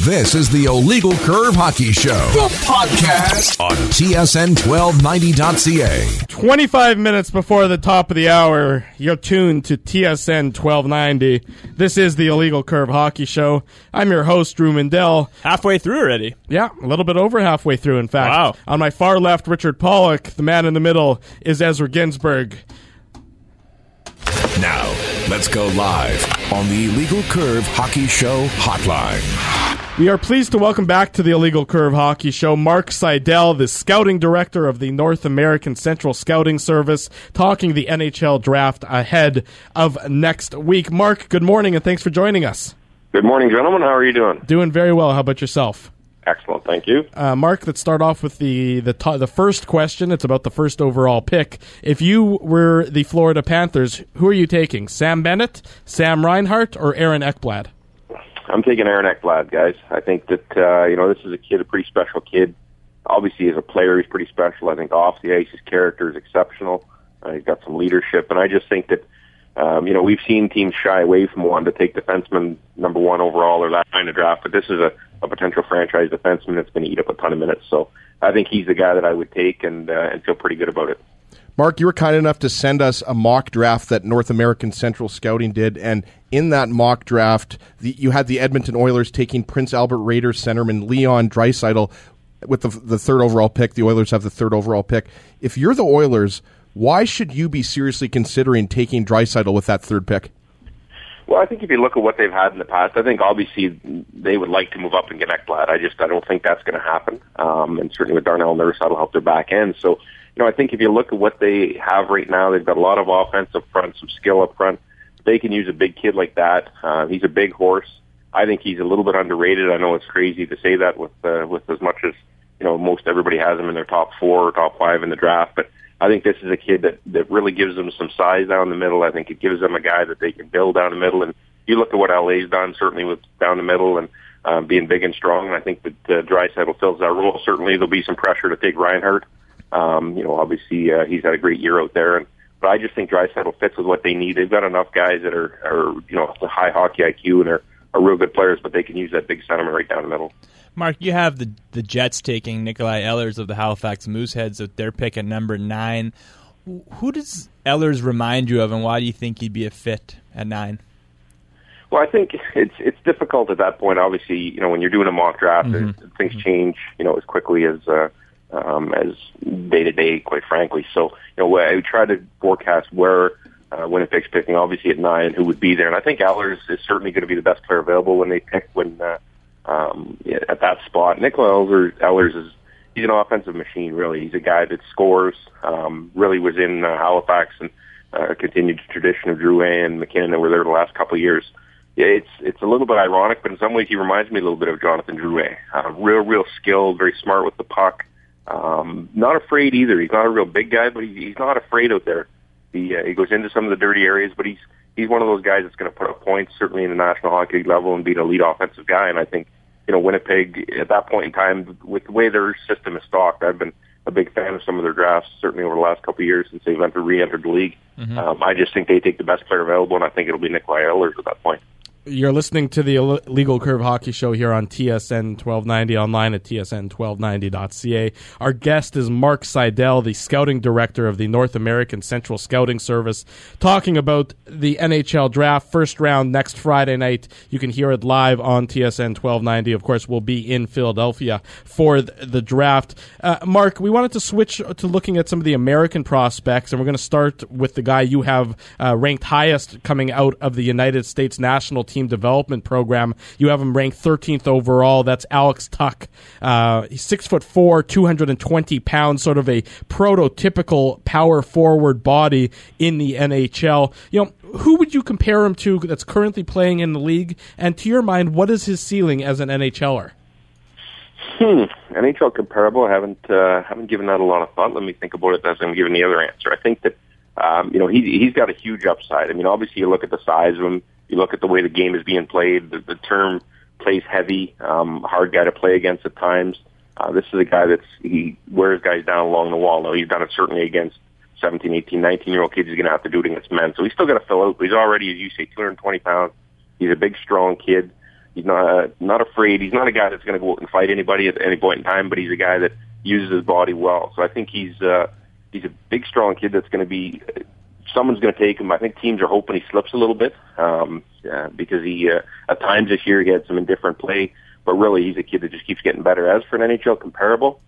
This is the Illegal Curve Hockey Show, the podcast on TSN1290.ca. 25 minutes before the top of the hour, you're tuned to TSN 1290. This is the Illegal Curve Hockey Show. I'm your host, Drew Mindell. Halfway through already. Yeah, a little bit over halfway through, in fact. Wow. On my far left, Richard Pollock. The man in the middle is Ezra Ginsburg. Now, let's go live on the Illegal Curve Hockey Show hotline. We are pleased to welcome back to the Illegal Curve Hockey Show Mark Seidel, the scouting director of the North American Central Scouting Service, talking the NHL draft ahead of next week. Mark, good morning and thanks for joining us. Good morning, gentlemen. How are you doing? Doing very well. How about yourself? Excellent, thank you. Mark, let's start off with the first question. It's about the first overall pick. If you were the Florida Panthers, who are you taking? Sam Bennett, Sam Reinhart, or Aaron Ekblad? I'm taking Aaron Ekblad, guys. I think that this is a pretty special kid. Obviously, as a player, he's pretty special. I think off the ice, his character is exceptional. He's got some leadership, and I just think that we've seen teams shy away from wanting to take defenseman number one overall or that kind of draft, but this is a potential franchise defenseman that's going to eat up a ton of minutes. So I think he's the guy that I would take and feel pretty good about it. Mark, you were kind enough to send us a mock draft that North American Central Scouting did, and in that mock draft, you had the Edmonton Oilers taking Prince Albert Raiders centerman Leon Draisaitl with the third overall pick. The Oilers have the third overall pick. If you're the Oilers, why should you be seriously considering taking Draisaitl with that third pick? Well, I think if you look at what they've had in the past, I think obviously they would like to move up and get Ekblad. I don't think that's going to happen. And certainly with Darnell Nurse, that'll help their back end. So, I think if you look at what they have right now, they've got a lot of offense up front, some skill up front. They can use a big kid like that. He's a big horse. I think he's a little bit underrated. I know it's crazy to say that with as much as, most everybody has him in their top 4 or top 5 in the draft, but I think this is a kid that really gives them some size down the middle. I think it gives them a guy that they can build down the middle. And you look at what LA's done, certainly with down the middle and being big and strong. And I think that Draisaitl fills that role. Certainly there'll be some pressure to take Reinhart. Obviously he's had a great year out there. But I just think Draisaitl fits with what they need. They've got enough guys that are high hockey IQ and are real good players, but they can use that big centerman right down the middle. Mark, you have the Jets taking Nikolai Ehlers of the Halifax Mooseheads with their pick at number 9. Who does Ehlers remind you of, and why do you think he'd be a fit at 9? Well, I think it's difficult at that point. Obviously, when you're doing a mock draft, things change, as quickly as day to day, quite frankly. So, I try to forecast where Winnipeg's picking, obviously at 9, who would be there, and I think Ehlers is certainly going to be the best player available when they pick at that spot. Nikolai Ehlers he's an offensive machine, really. He's a guy that scores, really was in Halifax and continued the tradition of Drouin and McKinnon that were there the last couple of years. Yeah, it's a little bit ironic, but in some ways he reminds me a little bit of Jonathan Drouin. Real skilled, very smart with the puck. Not afraid either. He's not a real big guy, but he's not afraid out there. He goes into some of the dirty areas, but he's one of those guys that's going to put up points, certainly in the National Hockey League level, and be an elite offensive guy. And I think, Winnipeg, at that point in time, with the way their system is stocked, I've been a big fan of some of their drafts, certainly over the last couple of years since they've re-entered the league. I just think they take the best player available, and I think it'll be Nikolai Ehlers at that point. You're listening to the Illegal Curve Hockey Show here on TSN 1290, online at tsn1290.ca. Our guest is Mark Seidel, the scouting director of the North American Central Scouting Service, talking about the NHL draft, first round next Friday night. You can hear it live on TSN 1290. Of course, we'll be in Philadelphia for the draft. Mark, we wanted to switch to looking at some of the American prospects, and we're going to start with the guy you have ranked highest coming out of the United States national team development program. You have him ranked 13th overall. That's Alex Tuch. He's 6'4", 220 pounds, sort of a prototypical power forward body in the NHL. Who would you compare him to that's currently playing in the league? And to your mind, what is his ceiling as an NHLer? NHL comparable. I haven't given that a lot of thought. Let me think about it as I'm giving the other answer. I think that he's got a huge upside. I mean, obviously you look at the size of him. You look at the way the game is being played, the term plays heavy, hard guy to play against at times. This is a guy he wears guys down along the wall. Now, he's done it certainly against 17, 18, 19-year-old kids. He's going to have to do it against men. So he's still got to fill out. He's already, as you say, 220 pounds. He's a big, strong kid. He's not afraid. He's not a guy that's going to go out and fight anybody at any point in time, but he's a guy that uses his body well. So I think he's a big, strong kid that's going to be. Someone's going to take him. I think teams are hoping he slips a little bit because he at times this year he had some indifferent play, but really he's a kid that just keeps getting better. As for an NHL comparable,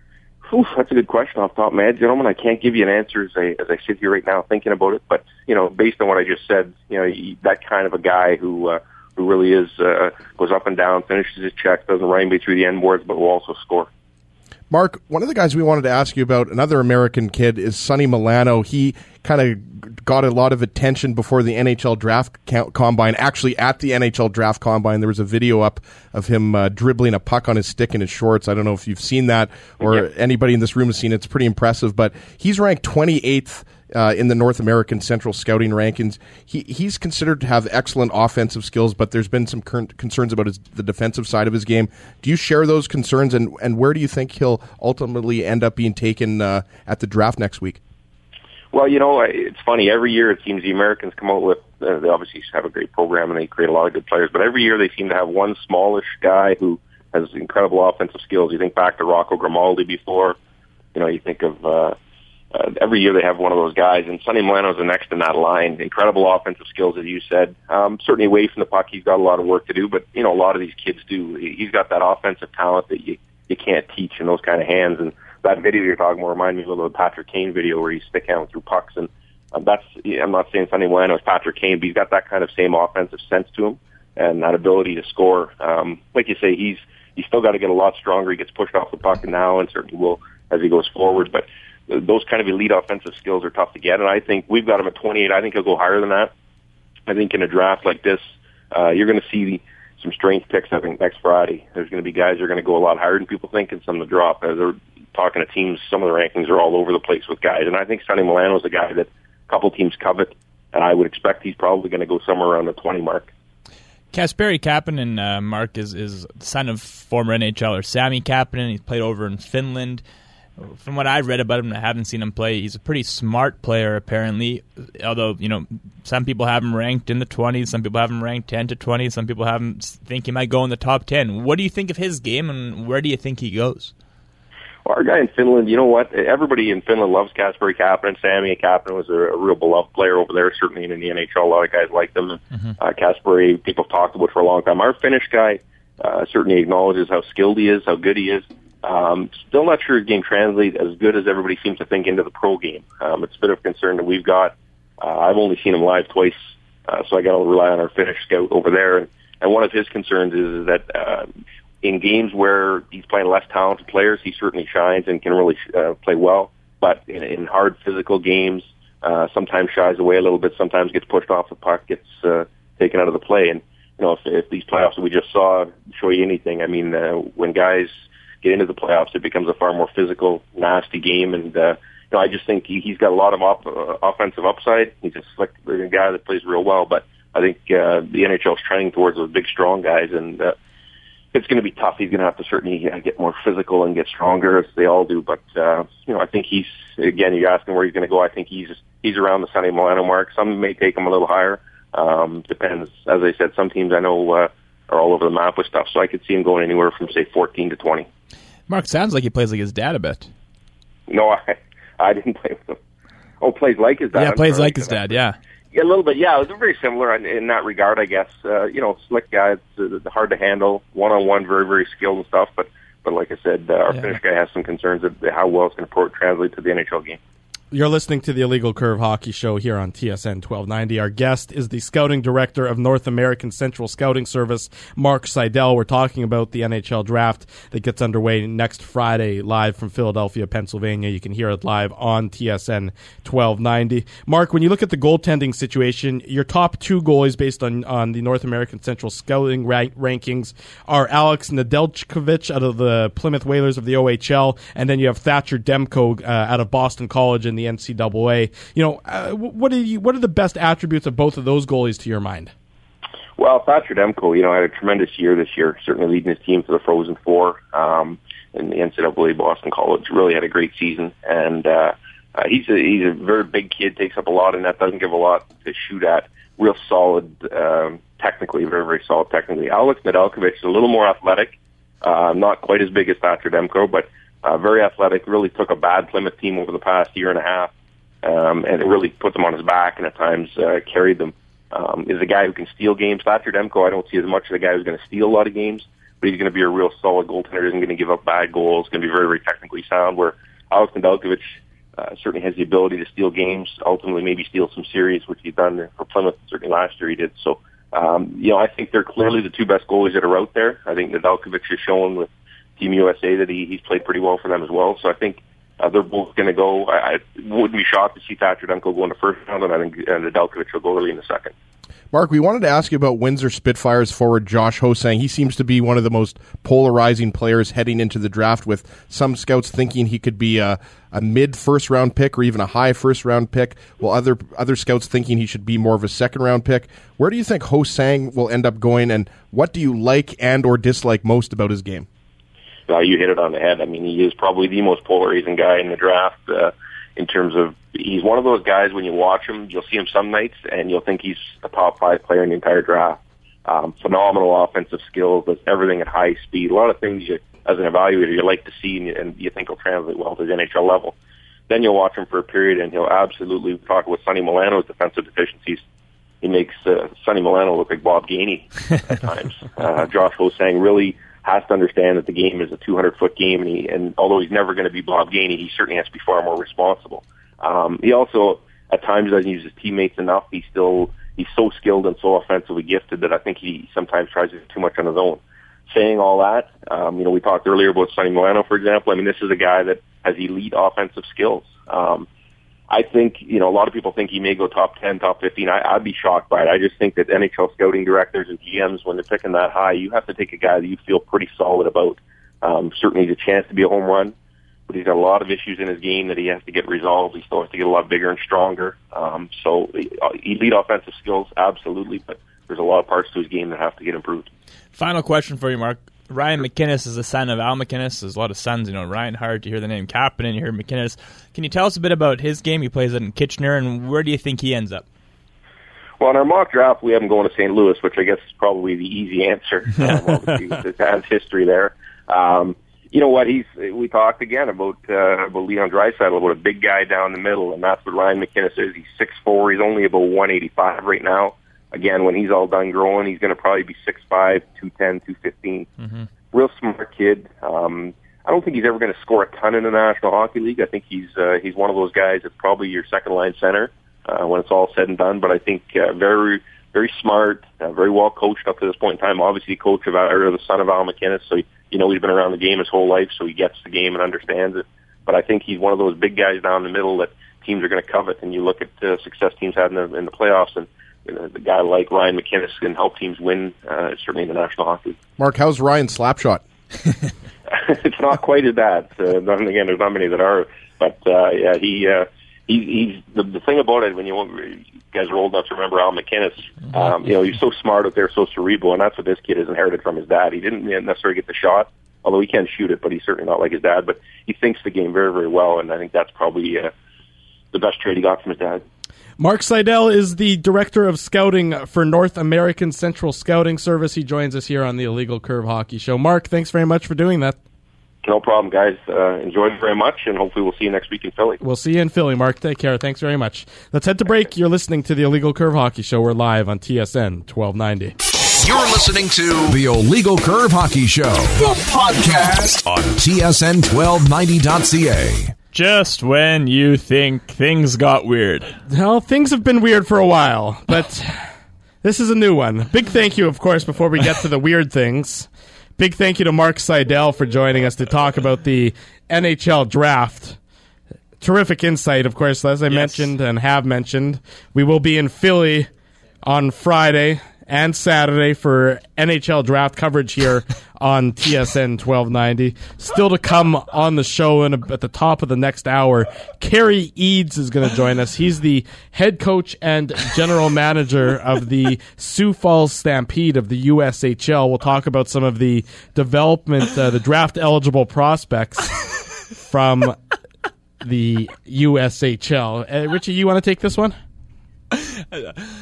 that's a good question off the top of my head, gentlemen. I can't give you an answer as I sit here right now thinking about it, but based on what I just said, that kind of a guy who really is goes up and down, finishes his checks, doesn't run me through the end boards, but will also score. Mark, one of the guys we wanted to ask you about, another American kid, is Sonny Milano. He kind of got a lot of attention before the NHL Draft Combine. Actually, at the NHL Draft Combine, there was a video up of him dribbling a puck on his stick in his shorts. I don't know if you've seen that or anybody in this room has seen it. It's pretty impressive, but he's ranked 28th in the North American Central Scouting rankings. He's considered to have excellent offensive skills, but there's been some current concerns about the defensive side of his game. Do you share those concerns, and where do you think he'll ultimately end up being taken at the draft next week? Well, it's funny. Every year it seems the Americans come out with, they obviously have a great program and they create a lot of good players, but every year they seem to have one smallish guy who has incredible offensive skills. You think back to Rocco Grimaldi before, you think of every year they have one of those guys, and Sonny Milano's the next in that line. Incredible offensive skills, as you said. Certainly away from the puck, he's got a lot of work to do, but a lot of these kids do. He's got that offensive talent that you can't teach in those kind of hands. And that video you're talking about reminded me a little of the Patrick Kane video where he's stick handling through pucks. And I'm not saying Sonny Milano is Patrick Kane, but he's got that kind of same offensive sense to him and that ability to score. Like you say, he's still got to get a lot stronger. He gets pushed off the puck now, and certainly will as he goes forward. But those kind of elite offensive skills are tough to get, and I think we've got him at 28. I think he'll go higher than that. I think in a draft like this, you're going to see some strange picks, I think, next Friday. There's going to be guys who are going to go a lot higher than people think, and some to drop. As they're talking to teams, some of the rankings are all over the place with guys, and I think Sonny Milano is a guy that a couple teams covet, and I would expect he's probably going to go somewhere around the 20 mark. Kasperi Kapanen, Mark, is the son of former NHLer Sami Kapanen. He's played over in Finland. From what I've read about him, I haven't seen him play. He's a pretty smart player, apparently. Although, some people have him ranked in the 20s, some people have him ranked 10 to 20, some people have him think he might go in the top 10. What do you think of his game, and where do you think he goes? Well, our guy in Finland, you know what? Everybody in Finland loves Kasperi Kapanen. Sami Kapanen was a real beloved player over there, certainly in the NHL. A lot of guys like them. Kasperi, people have talked about for a long time. Our Finnish guy certainly acknowledges how skilled he is, how good he is. Still not sure his game translates as good as everybody seems to think into the pro game. It's a bit of a concern that we've got. I've only seen him live twice, so I got to rely on our Finnish scout over there. And one of his concerns is that in games where he's playing less talented players, he certainly shines and can really play well. But in hard physical games, sometimes shies away a little bit, sometimes gets pushed off the puck, gets taken out of the play. And if these playoffs that we just saw show you anything, I mean, when guys get into the playoffs, it becomes a far more physical, nasty game. And I just think he's got a lot of offensive upside. He's a slick guy that plays real well. But I think the NHL is trending towards those big, strong guys, and it's going to be tough. He's going to have to certainly get more physical and get stronger, as they all do. But I think he's, again, you're asking where he's going to go. I think he's around the Sonny Milano mark. Some may take him a little higher. Depends. As I said, some teams I know are all over the map with stuff, so I could see him going anywhere from, say, 14 to 20. Mark, sounds like he plays like his dad a bit. No, I didn't play with him. Oh, plays like his dad. Yeah, plays like his dad, yeah. Yeah, a little bit, yeah. It was very similar in that regard, I guess. Slick guy, it's hard to handle, one-on-one, very, very skilled and stuff, but like I said, our Finnish guy has some concerns of how well it's going to translate to the NHL game. You're listening to the Illegal Curve Hockey Show here on TSN 1290. Our guest is the Scouting Director of North American Central Scouting Service, Mark Seidel. We're talking about the NHL Draft that gets underway next Friday live from Philadelphia, Pennsylvania. You can hear it live on TSN 1290. Mark, when you look at the goaltending situation, your top two goalies based on the North American Central Scouting rankings are Alex Nedeljkovic out of the Plymouth Whalers of the OHL, and then you have Thatcher Demko out of Boston College in the NCAA. What are the best attributes of both of those goalies to your mind? Well, Thatcher Demko, had a tremendous year this year, certainly leading his team to the Frozen Four in the NCAA Boston College. Really had a great season, and he's a very big kid, takes up a lot, and that doesn't give a lot to shoot at. real solid technically, very, very solid technically. Alex Nedeljkovic is a little more athletic, not quite as big as Thatcher Demko, but very athletic, really took a bad Plymouth team over the past year and a half, and it really put them on his back and at times carried them. Is a guy who can steal games. Thatcher Demko, I don't see as much as a guy who's going to steal a lot of games, but he's going to be a real solid goaltender. Isn't going to give up bad goals. Going to be very, very technically sound. Where Alex Nedeljkovic certainly has the ability to steal games. Ultimately, maybe steal some series, which he's done for Plymouth. Certainly last year he did. So, I think they're clearly the two best goalies that are out there. I think Nedeljkovic has shown with Team USA that he's played pretty well for them as well. So I think they're both going to go. I wouldn't be shocked to see Thatcher Demko go in the first round, and I think Nedeljkovic will go early in the second. Mark, we wanted to ask you about Windsor Spitfires forward Josh Ho-Sang. He seems to be one of the most polarizing players heading into the draft, with some scouts thinking he could be a mid-first-round pick or even a high first-round pick, while other scouts thinking he should be more of a second-round pick. Where do you think Ho-Sang will end up going, and what do you like and or dislike most about his game? You hit it on the head. I mean, he is probably the most polarizing guy in the draft in terms of he's one of those guys when you watch him, you'll see him some nights and you'll think he's a top 5 player in the entire draft. Phenomenal offensive skills, does everything at high speed. A lot of things you, as an evaluator, you like to see and you think will translate well to the NHL level. Then you'll watch him for a period and he'll absolutely talk with Sonny Milano's defensive deficiencies. He makes Sonny Milano look like Bob Gainey at times. Josh Ho-Sang really has to understand that the game is a 200-foot game, and although he's never going to be Bob Gainey, he certainly has to be far more responsible. He also, at times, doesn't use his teammates enough. He's so skilled and so offensively gifted that I think he sometimes tries to do too much on his own. Saying all that, we talked earlier about Sonny Milano, for example. I mean, this is a guy that has elite offensive skills. I think, a lot of people think he may go top 10, top 15. I'd be shocked by it. I just think that NHL scouting directors and GMs, when they're picking that high, you have to take a guy that you feel pretty solid about. Certainly the chance to be a home run, but he's got a lot of issues in his game that he has to get resolved. He still has to get a lot bigger and stronger. So elite offensive skills, absolutely, but there's a lot of parts to his game that have to get improved. Final question for you, Mark. Ryan McInnes is the son of Al McInnes. There's a lot of sons, Ryan Hart, you hear the name Kapanen, you hear McInnes. Can you tell us a bit about his game? He plays it in Kitchener, and where do you think he ends up? Well, in our mock draft, we have him going to St. Louis, which I guess is probably the easy answer. Obviously, it has history there. You know what? We talked again about Leon Draisaitl, about a big guy down the middle, and that's what Ryan McInnes is. He's 6'4". He's only about 185 right now. Again, when he's all done growing, he's going to probably be 6'5", 210, 215. Mm-hmm. Real smart kid. I don't think he's ever going to score a ton in the National Hockey League. I think he's one of those guys that's probably your second-line center when it's all said and done. But I think very, very smart, very well coached up to this point in time. Obviously, the son of Al McInnes, so he's been around the game his whole life, so he gets the game and understands it. But I think he's one of those big guys down the middle that teams are going to covet. And you look at success teams had in the playoffs, and the guy like Ryan McInnes can help teams win, certainly in the National Hockey League. Mark, how's Ryan's slap shot? It's not quite as bad. Again, there's not many that are, but he's the thing about it. When you guys are old enough to remember Al McInnes, he's so smart out there, so cerebral, and that's what this kid has inherited from his dad. He didn't necessarily get the shot, although he can shoot it, but he's certainly not like his dad. But he thinks the game very, very well, and I think that's probably the best trade he got from his dad. Mark Seidel is the Director of Scouting for North American Central Scouting Service. He joins us here on the Illegal Curve Hockey Show. Mark, thanks very much for doing that. No problem, guys. Enjoyed it very much, and hopefully we'll see you next week in Philly. We'll see you in Philly, Mark. Take care. Thanks very much. Let's head to break. You're listening to the Illegal Curve Hockey Show. We're live on TSN 1290. You're listening to the Illegal Curve Hockey Show, the podcast on TSN1290.ca. Just when you think things got weird. Well, things have been weird for a while, but this is a new one. Big thank you, of course, before we get to the weird things. Big thank you to Mark Seidel for joining us to talk about the NHL draft. Terrific insight, of course, as I mentioned and have mentioned. We will be in Philly on Friday and Saturday for NHL draft coverage here on TSN 1290. Still to come on the show and at the top of the next hour, Kerry Eads is going to join us. He's the head coach and general manager of the Sioux Falls Stampede of the USHL. We'll talk about some of the development, the draft-eligible prospects from the USHL. Richie, you want to take this one?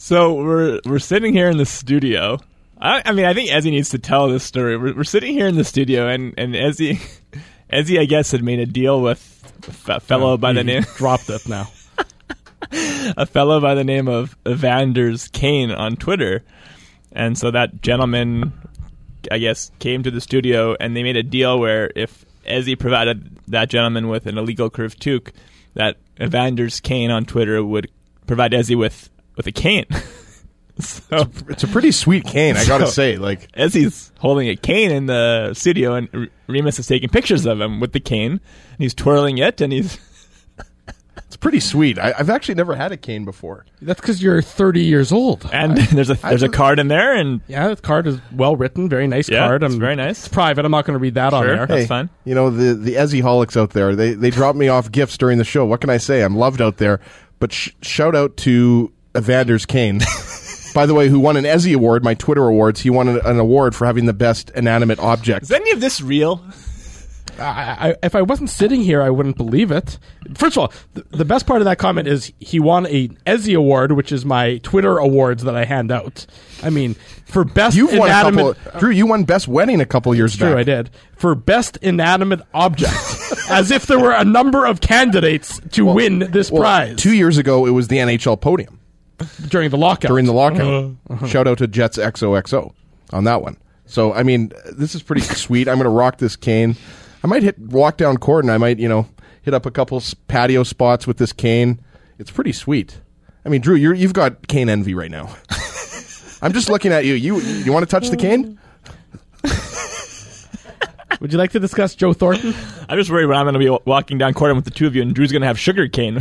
So we're sitting here in the studio. I mean, I think Ezzy needs to tell this story. We're sitting here in the studio, and Ezzy, I guess, had made a deal with a fellow by the name... Dropped it now. A fellow by the name of Evanders Kane on Twitter. And so that gentleman, I guess, came to the studio, and they made a deal where if Ezzy provided that gentleman with an illegal curved toque, that Evanders Kane on Twitter would provide Ezzy with a cane. So It's a pretty sweet cane, I gotta say. Like, Ezzy's holding a cane in the studio, and Remus is taking pictures of him with the cane, and he's twirling it, and he's... It's pretty sweet. I've actually never had a cane before. That's because you're 30 years old. And there's a card in there, and... Yeah, the card is well written. Very nice card. It's very nice. It's private. I'm not going to read that on air. That's fine. You know, the Ezzy-holics out there, they drop me off gifts during the show. What can I say? I'm loved out there. But shout out to Evanders Kane. By the way, who won an Ezzy Award, my Twitter awards. He won an award for having the best inanimate object. Is any of this real? If I wasn't sitting here, I wouldn't believe it. First of all, the best part of that comment is he won a Ezzy Award, which is my Twitter awards that I hand out. I mean, for best inanimate... Drew, you won Best Wedding a couple years back. True, I did. For best inanimate object. As if there were a number of candidates to win this prize. 2 years ago, it was the NHL podium. During the lockout. Shout out to Jets XOXO on that one. So, I mean, this is pretty sweet. I'm going to rock this cane. I might walk down court, and I might, hit up a couple patio spots with this cane. It's pretty sweet. I mean, Drew, you've got cane envy right now. I'm just looking at you. You want to touch the cane? Would you like to discuss Joe Thornton? I'm just worried when I'm going to be walking down court with the two of you, and Drew's going to have sugar cane.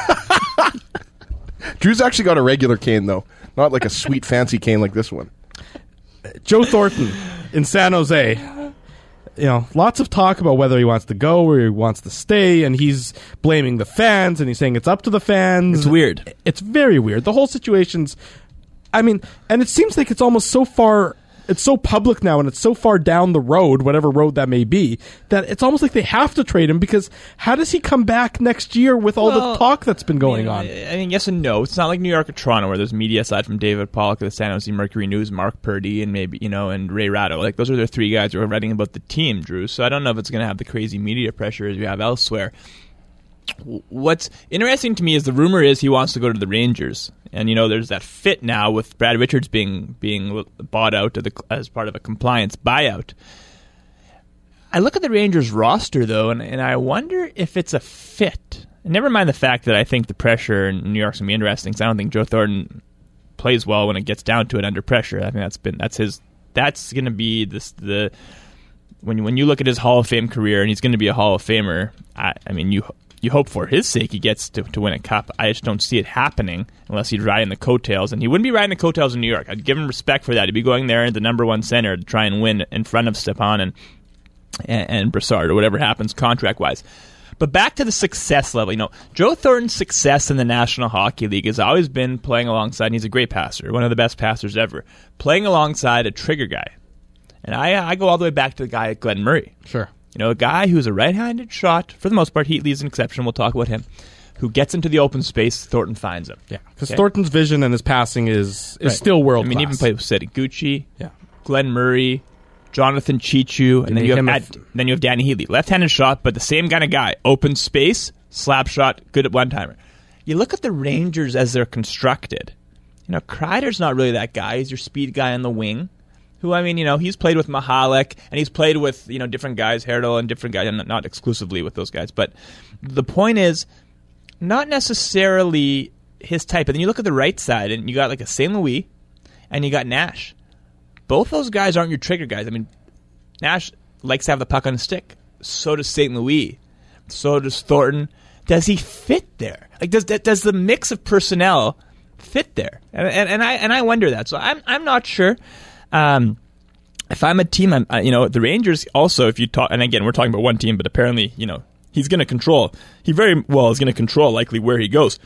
Drew's actually got a regular cane, though. Not like a sweet, fancy cane like this one. Joe Thornton in San Jose. Lots of talk about whether he wants to go or he wants to stay, and he's blaming the fans, and he's saying it's up to the fans. It's weird. It's very weird. The whole situation's... I mean, and it seems like it's almost so far... It's so public now, and it's so far down the road, whatever road that may be, that it's almost like they have to trade him, because how does he come back next year with all the talk that's been going on? I mean, yes and no. It's not like New York or Toronto, where there's media aside from David Pollock of the San Jose Mercury News, Mark Purdy, and maybe, and Ray Ratto. Like, those are the three guys who are writing about the team, Drew. So I don't know if it's going to have the crazy media pressure as we have elsewhere. What's interesting to me is the rumor is he wants to go to the Rangers, and there's that fit now with Brad Richards being bought out as part of a compliance buyout. I look at the Rangers roster though, and I wonder if it's a fit. And never mind the fact that I think the pressure in New York's gonna be interesting, because I don't think Joe Thornton plays well when it gets down to it under pressure. I think that's gonna be the when you look at his Hall of Fame career, and he's gonna be a Hall of Famer. I mean you hope for his sake he gets to win a cup. I just don't see it happening unless he'd ride in the coattails. And he wouldn't be riding the coattails in New York. I'd give him respect for that. He'd be going there at the number one center to try and win in front of Stepan and Brassard or whatever happens contract-wise. But back to the success level. Joe Thornton's success in the National Hockey League has always been playing alongside, and he's a great passer, one of the best passers ever, playing alongside a trigger guy. And I go all the way back to the guy at Glenn Murray. Sure. A guy who's a right-handed shot, for the most part. Heatley's an exception. We'll talk about him. Who gets into the open space, Thornton finds him. Yeah, because Thornton's vision and his passing is still world-class. I mean, even played with Setaguchi, Glenn Murray, Jonathan Chichu, and then you have Danny Heatley. Left-handed shot, but the same kind of guy. Open space, slap shot, good at one-timer. You look at the Rangers as they're constructed. Kreider's not really that guy. He's your speed guy on the wing. Who, I mean, he's played with Mahalik, and he's played with, different guys, Herdl and different guys, and not exclusively with those guys. But the point is, not necessarily his type. And then you look at the right side, and you got like a St. Louis, and you got Nash. Both those guys aren't your trigger guys. I mean, Nash likes to have the puck on his stick. So does St. Louis. So does Thornton. Does he fit there? Like, does the mix of personnel fit there? And I wonder that. So I'm not sure. If I'm a team, the Rangers also, if you talk, and again, we're talking about one team, but apparently, he's going to control. He very well is going to control likely where he goes.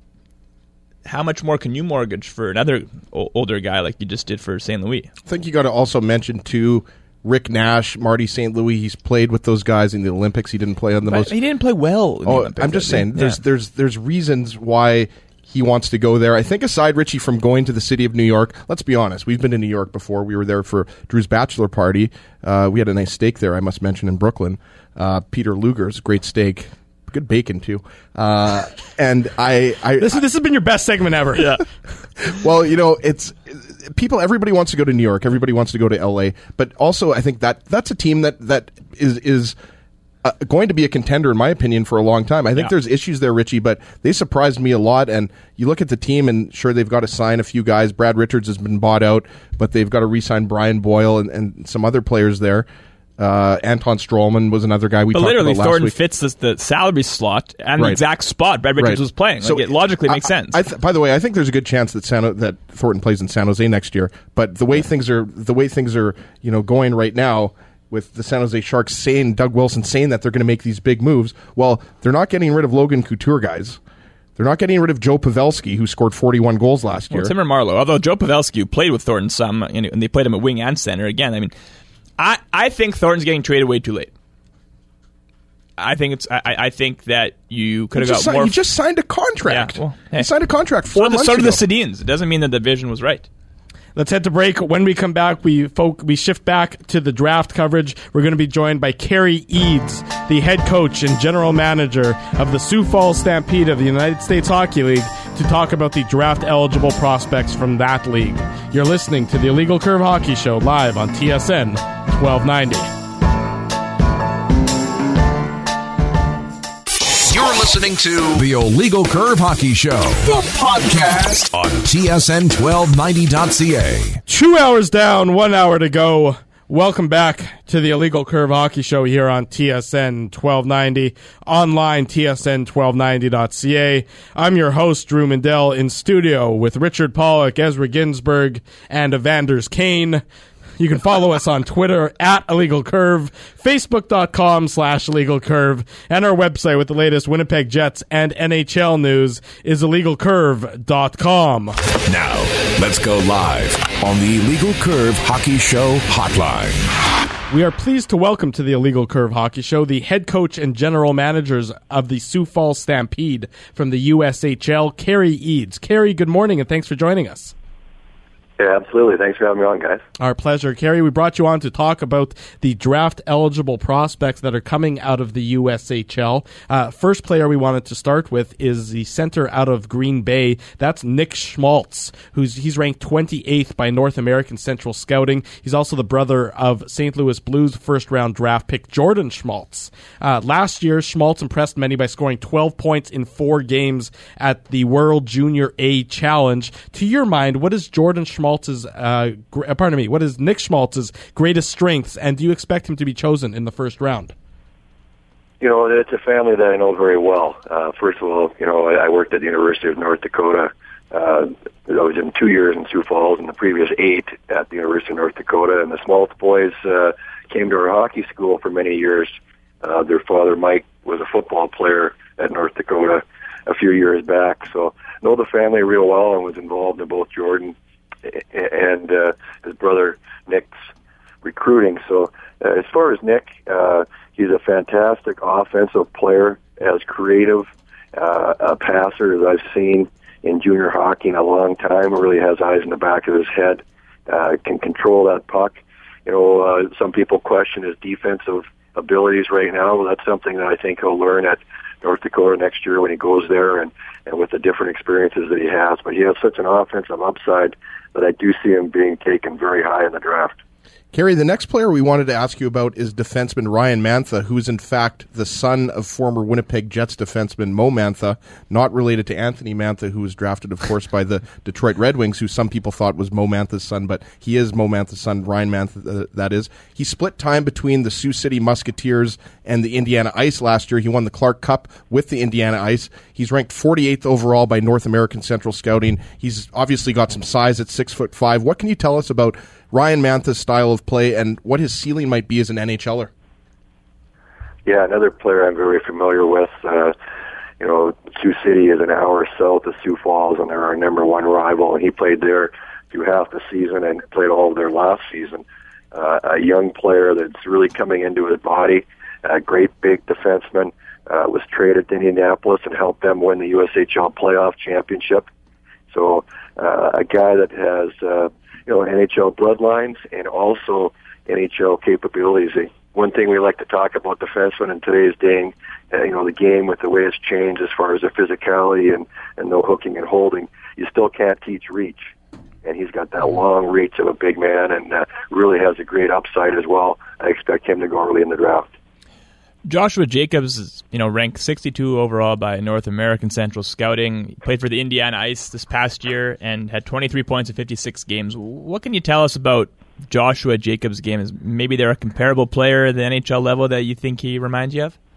How much more can you mortgage for another older guy like you just did for St. Louis? I think you got to also mention too, Rick Nash, Marty St. Louis. He's played with those guys in the Olympics. He didn't play on the most. He didn't play well in the Olympics. I'm just saying, there's reasons why he wants to go there. I think aside, Richie, from going to the city of New York, let's be honest, we've been to New York before. We were there for Drew's bachelor party. We had a nice steak there, I must mention, in Brooklyn. Peter Luger's, great steak. Good bacon, too. And This has been your best segment ever. Yeah. Well, it's people. Everybody wants to go to New York. Everybody wants to go to L.A. But also, I think that's a team that is going to be a contender, in my opinion, for a long time. I think there's issues there, Richie, but they surprised me a lot. And you look at the team, and sure, they've got to sign a few guys. Brad Richards has been bought out, but they've got to re-sign Brian Boyle and some other players there. Anton Strollman was another guy we talked about last week. But literally, Thornton fits the salary slot and the exact spot Brad Richards was playing. So it logically makes sense. By the way, I think there's a good chance that Thornton plays in San Jose next year. But the way things are, going right now, with the San Jose Sharks Doug Wilson saying that they're going to make these big moves, well, they're not getting rid of Logan Couture, guys. They're not getting rid of Joe Pavelski, who scored 41 goals last year. Tim or Marlowe. Although Joe Pavelski, who played with Thornton some, and they played him at wing and center. Again, I mean, I think Thornton's getting traded way too late. I think that you could have got more. You just signed a contract. Yeah, well, hey. You signed a contract 4 months ago. So did the Sedins. It doesn't mean that the vision was right. Let's head to break. When we come back, we shift back to the draft coverage. We're going to be joined by Kerry Eads, the head coach and general manager of the Sioux Falls Stampede of the United States Hockey League, to talk about the draft-eligible prospects from that league. You're listening to the Illegal Curve Hockey Show live on TSN 1290. You're listening to the Illegal Curve Hockey Show, the podcast on TSN1290.ca. 2 hours down, 1 hour to go. Welcome back to the Illegal Curve Hockey Show here on TSN 1290, online TSN1290.ca. I'm your host, Drew Mindell, in studio with Richard Pollock, Ezra Ginsburg, and Evanders Kane. You can follow us on Twitter at Illegal Curve, Facebook.com/Illegal Curve, and our website with the latest Winnipeg Jets and NHL news is IllegalCurve.com. Now, let's go live on the Illegal Curve Hockey Show hotline. We are pleased to welcome to the Illegal Curve Hockey Show the head coach and general managers of the Sioux Falls Stampede from the USHL, Kerry Eads. Kerry, good morning, and thanks for joining us. Yeah, absolutely. Thanks for having me on, guys. Our pleasure. Kerry, we brought you on to talk about the draft-eligible prospects that are coming out of the USHL. First player we wanted to start with is the center out of Green Bay. That's Nick Schmaltz, he's ranked 28th by North American Central Scouting. He's also the brother of St. Louis Blues first-round draft pick Jordan Schmaltz. Last year, Schmaltz impressed many by scoring 12 points in 4 games at the World Junior A Challenge. To your mind, what is Jordan Schmaltz's what is Nick Schmaltz's greatest strengths, and do you expect him to be chosen in the first round? It's a family that I know very well. First of all, I worked at the University of North Dakota. I was in 2 years in Sioux Falls and the previous 8 at the University of North Dakota, and the Schmaltz boys came to our hockey school for many years. Their father, Mike, was a football player at North Dakota a few years back, so I know the family real well and was involved in both Jordan and his brother Nick's recruiting. So as far as Nick, he's a fantastic offensive player, as creative a passer as I've seen in junior hockey in a long time. Really has eyes in the back of his head, can control that puck. Some people question his defensive abilities right now. Well, that's something that I think he'll learn at North Dakota next year when he goes there and with the different experiences that he has. But he has such an offensive upside that I do see him being taken very high in the draft. Kerry, the next player we wanted to ask you about is defenseman Ryan Mantha, who's in fact the son of former Winnipeg Jets defenseman Mo Mantha, not related to Anthony Mantha, who was drafted, of course, by the Detroit Red Wings, who some people thought was Mo Mantha's son, but he is Mo Mantha's son, Ryan Mantha, that is. He split time between the Sioux City Musketeers and the Indiana Ice last year. He won the Clark Cup with the Indiana Ice. He's ranked 48th overall by North American Central Scouting. He's obviously got some size at 6'5". What can you tell us about Ryan Mantha's style of play and what his ceiling might be as an NHLer? Yeah, another player I'm very familiar with. Sioux City is an hour south of Sioux Falls, and they're our number one rival, and he played there through half the season and played all of their last season. A young player that's really coming into his body. a great big defenseman, was traded to Indianapolis and helped them win the USHL playoff championship. So a guy that has NHL bloodlines and also NHL capabilities. One thing we like to talk about defensemen in today's day, the game with the way it's changed as far as the physicality and no hooking and holding, you still can't teach reach. And he's got that long reach of a big man and really has a great upside as well. I expect him to go early in the draft. Joshua Jacobs is, ranked 62 overall by North American Central Scouting. He played for the Indiana Ice this past year and had 23 points in 56 games. What can you tell us about Joshua Jacobs' game? Is maybe they're a comparable player at the NHL level that you think he reminds you of?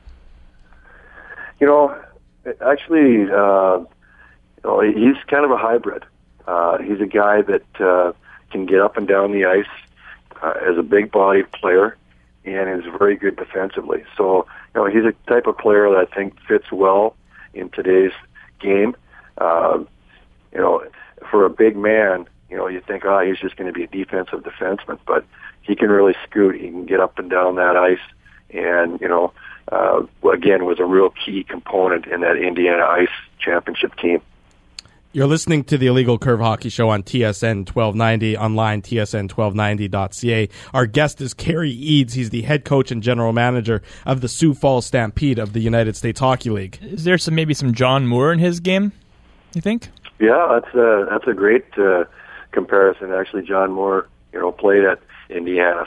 Actually, he's kind of a hybrid. He's a guy that can get up and down the ice as a big-bodied player and is very good defensively. So, he's a type of player that I think fits well in today's game. For a big man, you think, he's just going to be a defensive defenseman, but he can really scoot. He can get up and down that ice, and, again, was a real key component in that Indiana Ice championship team. You're listening to the Illegal Curve Hockey Show on TSN 1290, online tsn1290.ca. Our guest is Kerry Eads. He's the head coach and general manager of the Sioux Falls Stampede of the United States Hockey League. Is there maybe some John Moore in his game, you think? Yeah, that's a great comparison. Actually, John Moore, played at Indiana,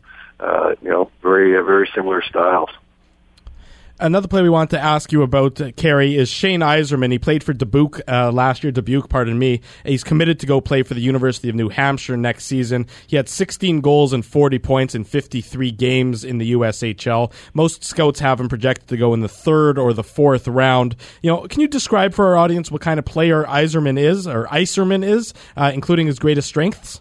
so very similar styles. Another player we want to ask you about, Kerry, is Shane Yzerman. He played for Dubuque last year. He's committed to go play for the University of New Hampshire next season. He had 16 goals and 40 points in 53 games in the USHL. Most scouts have him projected to go in the third or the fourth round. Can you describe for our audience what kind of player Yzerman is, including his greatest strengths?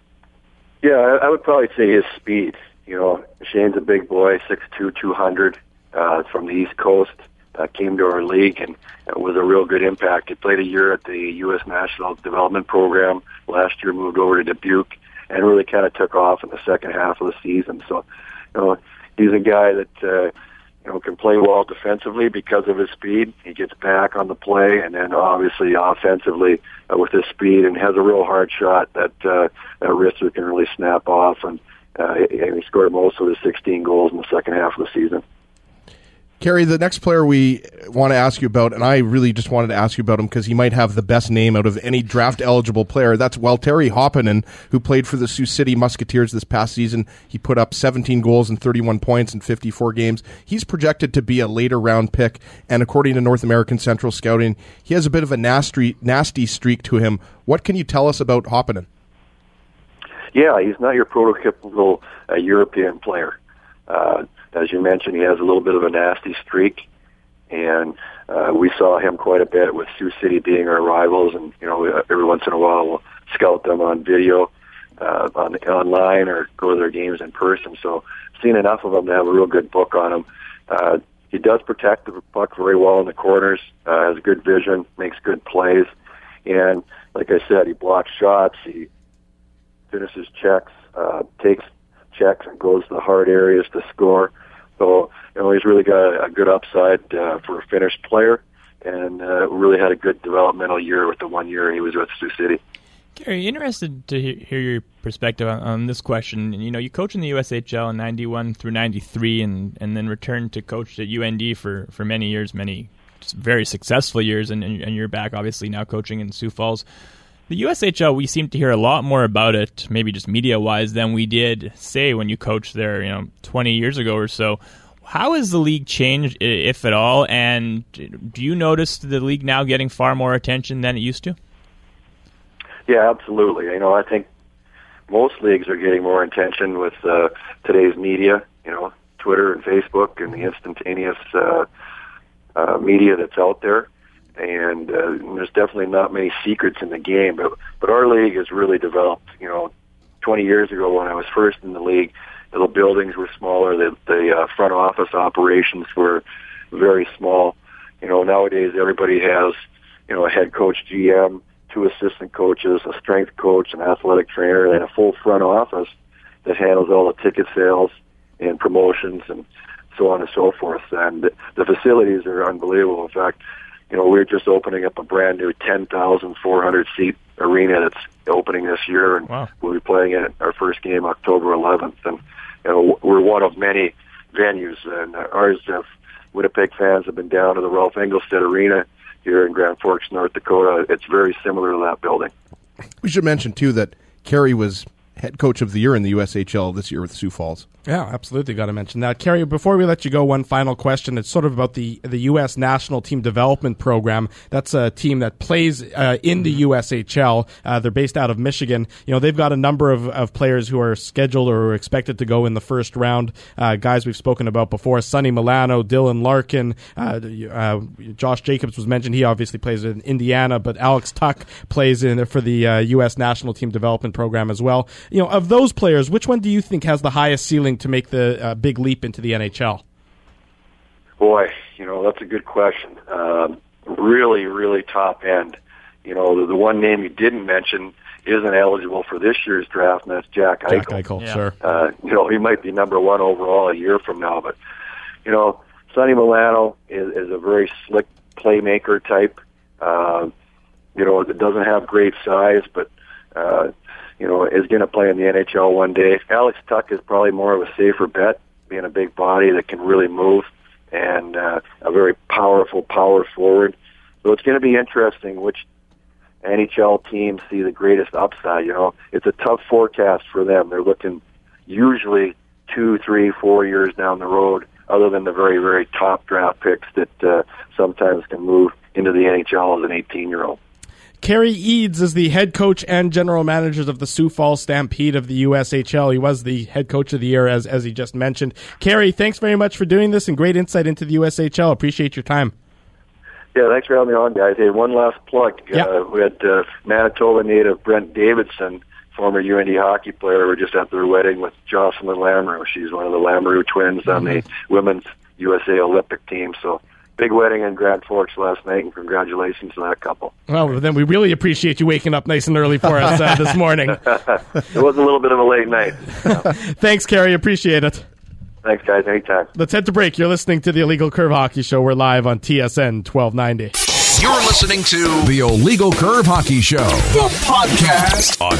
Yeah, I would probably say his speed. Shane's a big boy, 6'2", 200. From the East Coast, came to our league and was a real good impact. He played a year at the U.S. National Development Program. Last year moved over to Dubuque and really kind of took off in the second half of the season. So, he's a guy that, can play well defensively because of his speed. He gets back on the play and then obviously offensively with his speed and has a real hard shot that wrister can really snap off. And he scored most of his 16 goals in the second half of the season. Kerry, the next player we want to ask you about, and I really just wanted to ask you about him because he might have the best name out of any draft-eligible player. That's Valtteri Hoppanen, who played for the Sioux City Musketeers this past season. He put up 17 goals and 31 points in 54 games. He's projected to be a later-round pick, and according to North American Central Scouting, he has a bit of a nasty streak to him. What can you tell us about Hoppanen? Yeah, he's not your prototypical European player. As you mentioned, he has a little bit of a nasty streak, and we saw him quite a bit with Sioux City being our rivals, and every once in a while we'll scout them on video, online, or go to their games in person. So I've seen enough of him to have a real good book on him. He does protect the puck very well in the corners, has good vision, makes good plays, and like I said, he blocks shots, he finishes checks, takes checks and goes to the hard areas to score. So, he's really got a good upside for a finished player and really had a good developmental year with the 1 year he was with Sioux City. Gary, interested to hear your perspective on this question. You coached in the USHL in 91 through 93 and then returned to coach at UND for many years, many very successful years, and you're back obviously now coaching in Sioux Falls. The USHL, we seem to hear a lot more about it, maybe just media-wise, than we did, say, when you coached there, 20 years ago or so. How has the league changed, if at all, and do you notice the league now getting far more attention than it used to? Yeah, absolutely. I think most leagues are getting more attention with today's media, Twitter and Facebook and the instantaneous media that's out there. And there's definitely not many secrets in the game, but our league has really developed. 20 years ago when I was first in the league, the buildings were smaller, the front office operations were very small. Nowadays everybody has, a head coach, GM, 2 assistant coaches, a strength coach, an athletic trainer, and a full front office that handles all the ticket sales and promotions. And so on and so forth. And the facilities are unbelievable. In fact, we're just opening up a brand new 10,400 seat arena that's opening this year, and wow. We'll be playing it our first game October 11th. And we're one of many venues, and ours, Winnipeg fans have been down to the Ralph Engelstad Arena here in Grand Forks, North Dakota. It's very similar to that building. We should mention, too, that Carey was head coach of the year in the USHL this year with Sioux Falls. Yeah, absolutely. Got to mention that. Carey, before we let you go, one final question. It's sort of about the U.S. National Team Development Program. That's a team that plays in the USHL. They're based out of Michigan. They've got a number of players who are scheduled or are expected to go in the first round. Guys we've spoken about before, Sonny Milano, Dylan Larkin, Josh Jacobs was mentioned. He obviously plays in Indiana, but Alex Tuck plays in for the U.S. National Team Development Program as well. Of those players, which one do you think has the highest ceiling to make the big leap into the NHL? Boy, that's a good question. Really, really top end. The one name you didn't mention isn't eligible for this year's draft, and that's Jack Eichel. Jack Eichel, yeah. Sure. He might be number one overall a year from now, but, Sonny Milano is a very slick playmaker type. That doesn't have great size, but, is going to play in the NHL one day. Alex Tuck is probably more of a safer bet, being a big body that can really move and a very powerful power forward. So it's going to be interesting which NHL teams see the greatest upside. It's a tough forecast for them. They're looking usually 2, 3, 4 years down the road, other than the very, very top draft picks that sometimes can move into the NHL as an 18-year-old. Carey Eads is the head coach and general manager of the Sioux Falls Stampede of the USHL. He was the head coach of the year, as he just mentioned. Carey, thanks very much for doing this and great insight into the USHL. Appreciate your time. Yeah, thanks for having me on, guys. Hey, one last plug. Yeah. We had Manitoba native Brent Davidson, former UND hockey player. We're just at their wedding with Jocelyn Lamoureux. She's one of the Lamoureux twins on the women's USA Olympic team. So big wedding in Grand Forks last night, and congratulations to that couple. Well, then we really appreciate you waking up nice and early for us this morning. It was a little bit of a late night. Thanks, Carey. Appreciate it. Thanks, guys. Anytime. Let's head to break. You're listening to the Illegal Curve Hockey Show. We're live on TSN 1290. You're listening to the Illegal Curve Hockey Show, the podcast on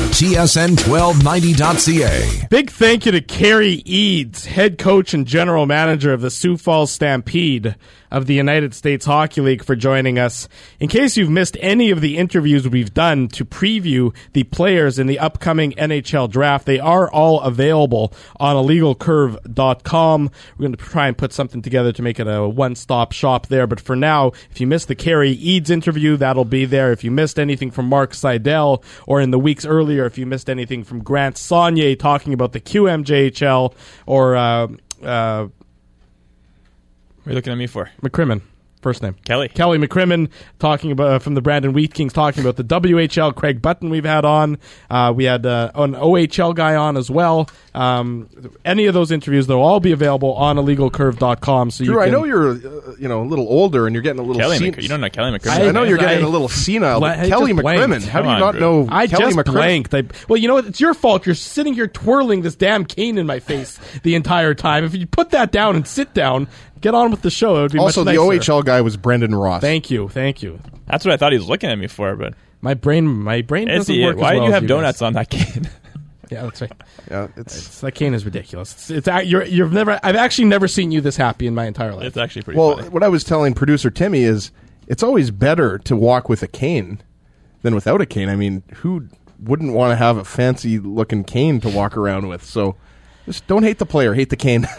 TSN1290.ca. Big thank you to Carey Eads, head coach and general manager of the Sioux Falls Stampede of the United States Hockey League, for joining us. In case you've missed any of the interviews we've done to preview the players in the upcoming NHL draft, they are all available on illegalcurve.com. We're going to try and put something together to make it a one-stop shop there. But for now, if you missed the Carey Eads interview, that'll be there. If you missed anything from Mark Seidel, or in the weeks earlier, if you missed anything from Grant Saunier talking about the QMJHL, or What are you looking at me for? McCrimmon, first name. Kelly McCrimmon, talking about from the Brandon Wheat Kings, talking about the WHL. Craig Button we've had on. We had an OHL guy on as well. Any of those interviews, they'll all be available on illegalcurve.com. So Drew, I know you're a little older and you're getting a little You don't know Kelly McCrimmon. I know you're getting a little senile. Kelly McCrimmon. How do you not know I Kelly just McCrimmon? blanked. Well, you know what? It's your fault. You're sitting here twirling this damn cane in my face the entire time. If you put that down and sit down, get on with the show. It would be also, much the nicer. OHL guy was Brendan Ross. Thank you. That's what I thought he was looking at me for, but My brain doesn't work. Why as do well you as have donuts guys. on that cane? Yeah, that's right. Yeah, That cane is ridiculous. You've never. I've actually never seen you this happy in my entire life. It's actually pretty well, funny. what I was telling producer Timmy is it's always better to walk with a cane than without a cane. I mean, who wouldn't want to have a fancy looking cane to walk around with? So just don't hate the player, hate the cane.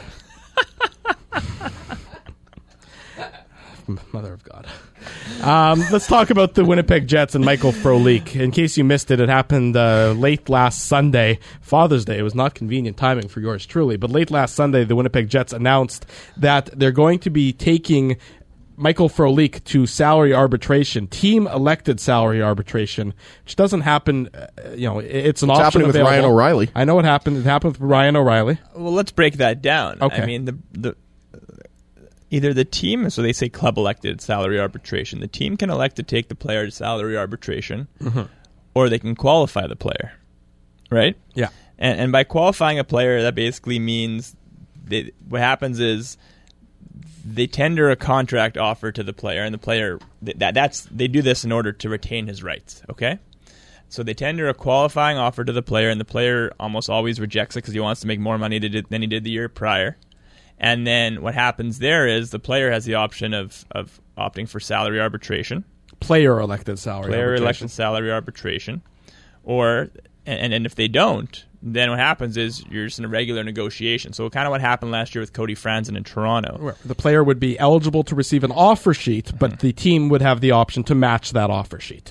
Mother of God. Let's talk about the Winnipeg Jets and Michael Frolik. In case you missed it, it happened late last Sunday, Father's Day. It was not convenient timing for yours truly, but late last Sunday, the Winnipeg Jets announced that they're going to be taking Michael Frolik to salary arbitration, team-elected salary arbitration, which doesn't happen. It's an option happening with available. Ryan O'Reilly. I know what happened. It happened with Ryan O'Reilly. Well, let's break that down. Okay. I mean, either the team, so they say club-elected salary arbitration, the team can elect to take the player to salary arbitration, or they can qualify the player, right? Yeah. And by qualifying a player, that basically means what happens is they tender a contract offer to the player, and the player they do this in order to retain his rights. Okay, so they tender a qualifying offer to the player, and the player almost always rejects it because he wants to make more money than he did the year prior. And then what happens there is the player has the option of opting for salary arbitration, player-elected salary arbitration, or and if they don't, then what happens is you're just in a regular negotiation. So kind of what happened last year with Cody Franzen in Toronto. The player would be eligible to receive an offer sheet, but the team would have the option to match that offer sheet.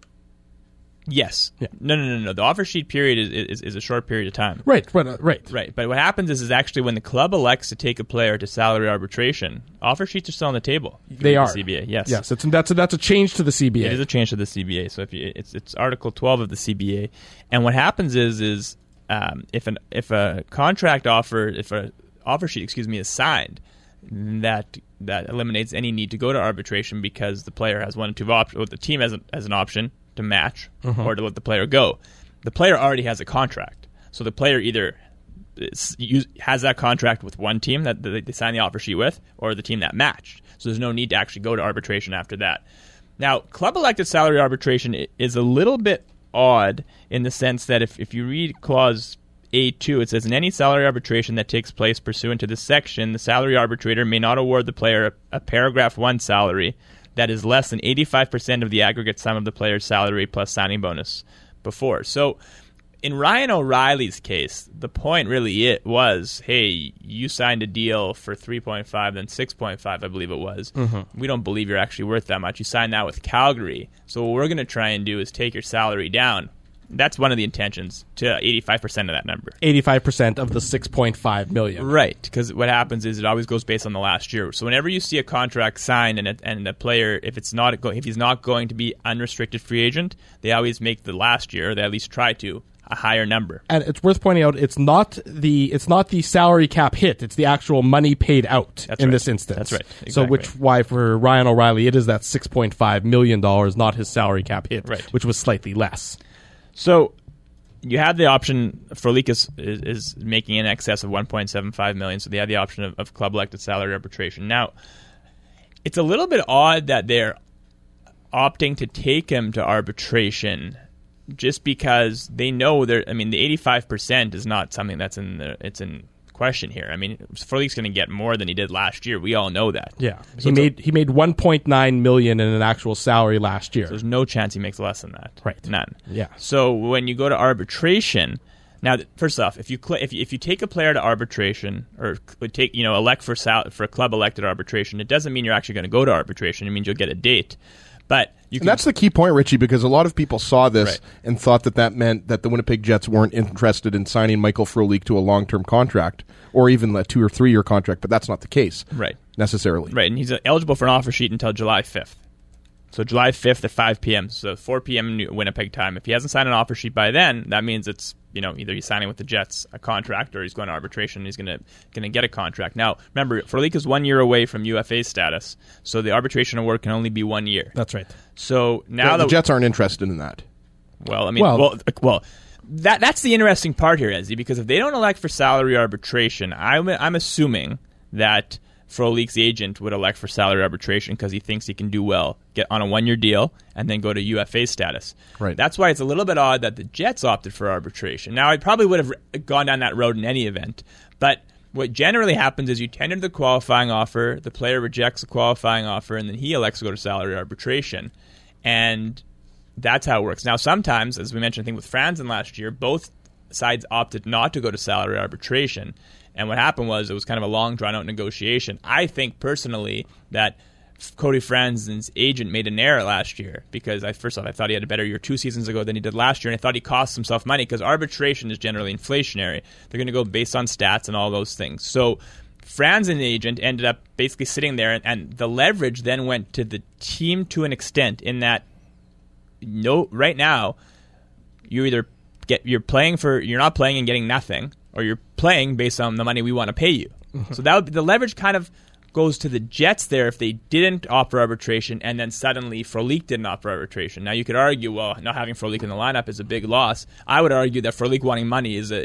Yes. Yeah. No. The offer sheet period is a short period of time. Right. Right. But what happens is actually when the club elects to take a player to salary arbitration, offer sheets are still on the table. They are. The CBA. Yes. Yes. That's a change to the CBA. It is a change to the CBA. So it's Article 12 of the CBA, and what happens is if a contract offer, if a offer sheet, is signed, that eliminates any need to go to arbitration because the player has one of two options, or the team has an option to match or to let the player go. The player already has a contract, so the player either has that contract with one team that they sign the offer sheet with, or the team that matched. So there's no need to actually go to arbitration after that. Now, club elected salary arbitration is a little bit odd in the sense that if you read clause A2, it says, in any salary arbitration that takes place pursuant to this section, the salary arbitrator may not award the player a paragraph 1 salary that is less than 85% of the aggregate sum of the player's salary plus signing bonus before. So in Ryan O'Reilly's case, the point really was, hey, you signed a deal for 3.5, then 6.5, I believe it was. We don't believe you're actually worth that much. You signed that with Calgary. So what we're going to try and do is take your salary down. That's one of the intentions, to 85% of that number. 85% of the $6.5 million. Right, because what happens is it always goes based on the last year. So whenever you see a contract signed and the player, if he's not going to be unrestricted free agent, they always make the last year, or they at least try to, a higher number. And it's worth pointing out, it's not the salary cap hit, it's the actual money paid out this instance. That's right. So Exactly. why for Ryan O'Reilly it is that $6.5 million, not his salary cap hit, right, which was slightly less. So you had the option, Frolik is making in excess of $1.75 million, so they had the option of club-elected salary arbitration. Now, it's a little bit odd that they're opting to take him to arbitration just because they know the 85% is not something that's in question here. I mean, Frolik's going to get more than he did last year. We all know that. Yeah, so he made $1.9 million in an actual salary last year. So there's no chance he makes less than that. Right, none. Yeah. So when you go to arbitration, now first off, if you take a player to arbitration or elect for a club elected arbitration, it doesn't mean you're actually going to go to arbitration. It means you'll get a date. But and that's the key point, Richie, because a lot of people saw this and thought that meant that the Winnipeg Jets weren't interested in signing Michael Frolik to a long-term contract or even a 2 or 3 year contract, but that's not the case, necessarily. Right, and he's eligible for an offer sheet until July 5th. So July 5th at 5 p.m., so 4 p.m. Winnipeg time. If he hasn't signed an offer sheet by then, that means it's either he's signing with the Jets a contract or he's going to arbitration and he's going to get a contract. Now, remember, Frolik is 1 year away from UFA status, so the arbitration award can only be 1 year. That's right. So now the Jets aren't interested in that. That's the interesting part here, Ezzy, because if they don't elect for salary arbitration, I'm assuming that Frolik's agent would elect for salary arbitration because he thinks he can do well, get on a 1 year deal, and then go to UFA status. Right. That's why it's a little bit odd that the Jets opted for arbitration. Now, I probably would have gone down that road in any event, but what generally happens is you tender the qualifying offer, the player rejects the qualifying offer, and then he elects to go to salary arbitration. And that's how it works. Now, sometimes, as we mentioned, I think with Franzen last year, both sides opted not to go to salary arbitration. And what happened was it was kind of a long, drawn-out negotiation. I think, personally, that Cody Franzen's agent made an error last year because, first off, I thought he had a better year 2 seasons ago than he did last year, and I thought he cost himself money because arbitration is generally inflationary. They're going to go based on stats and all those things. So Franzen's agent ended up basically sitting there, and the leverage then went to the team to an extent in that right now you're not playing and getting nothing, or you're playing based on the money we want to pay you. So that would be, the leverage kind of goes to the Jets there if they didn't offer arbitration and then suddenly Frolik didn't offer arbitration. Now you could argue, well, not having Frolik in the lineup is a big loss. I would argue that Frolik wanting money is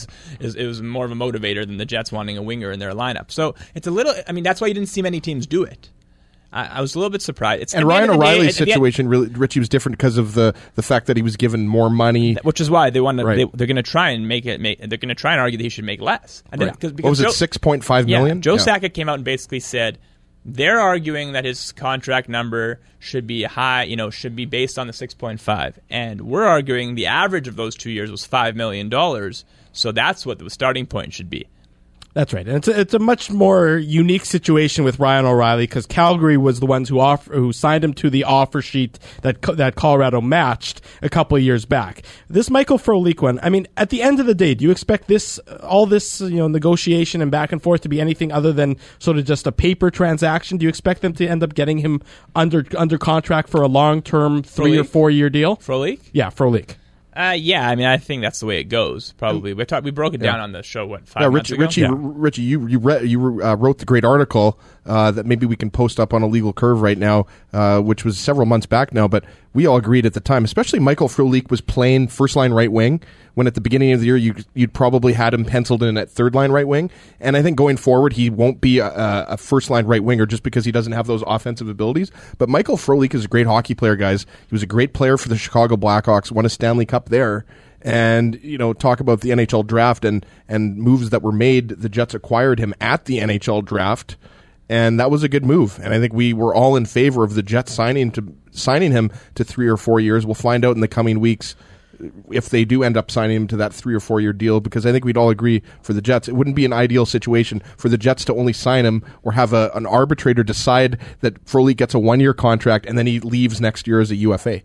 more of a motivator than the Jets wanting a winger in their lineup. So it's a little, I mean, that's why you didn't see many teams do it. I was a little bit surprised. And Ryan O'Reilly's situation, really, Richie, was different because of the fact that he was given more money, which is why they want to. Right. They're going to try and they're going to try and argue that he should make less. And right. Because what was it, $6.5 million? Joe Sakic came out and basically said they're arguing that his contract number should be high, should be based on the 6.5, and we're arguing the average of those 2 years was $5 million. So that's what the starting point should be. That's right, and it's a much more unique situation with Ryan O'Reilly because Calgary was the ones who signed him to the offer sheet that Colorado matched a couple of years back. This Michael Frolik one, I mean, at the end of the day, do you expect all this negotiation and back and forth to be anything other than sort of just a paper transaction? Do you expect them to end up getting him under contract for a long-term 3 or 4 year deal? Frolik? Yeah, Frolik. Yeah, I mean, I think that's the way it goes. Probably, we broke it down on the show. 5 months ago? Richie, you wrote the great article that maybe we can post up on Illegal Curve right now, which was several months back now. But we all agreed at the time, especially Michael Frolik was playing first line right wing when at the beginning of the year you'd probably had him penciled in at third line right wing. And I think going forward he won't be a first line right winger just because he doesn't have those offensive abilities. But Michael Frolik is a great hockey player, guys. He was a great player for the Chicago Blackhawks, won a Stanley Cup there. And, talk about the NHL draft and moves that were made. The Jets acquired him at the NHL draft, and that was a good move. And I think we were all in favor of the Jets signing him to 3 or 4 years. We'll find out in the coming weeks if they do end up signing him to that 3 or 4 year deal, because I think we'd all agree for the Jets, it wouldn't be an ideal situation for the Jets to only sign him or have an arbitrator decide that Frolik gets a 1 year contract and then he leaves next year as a UFA.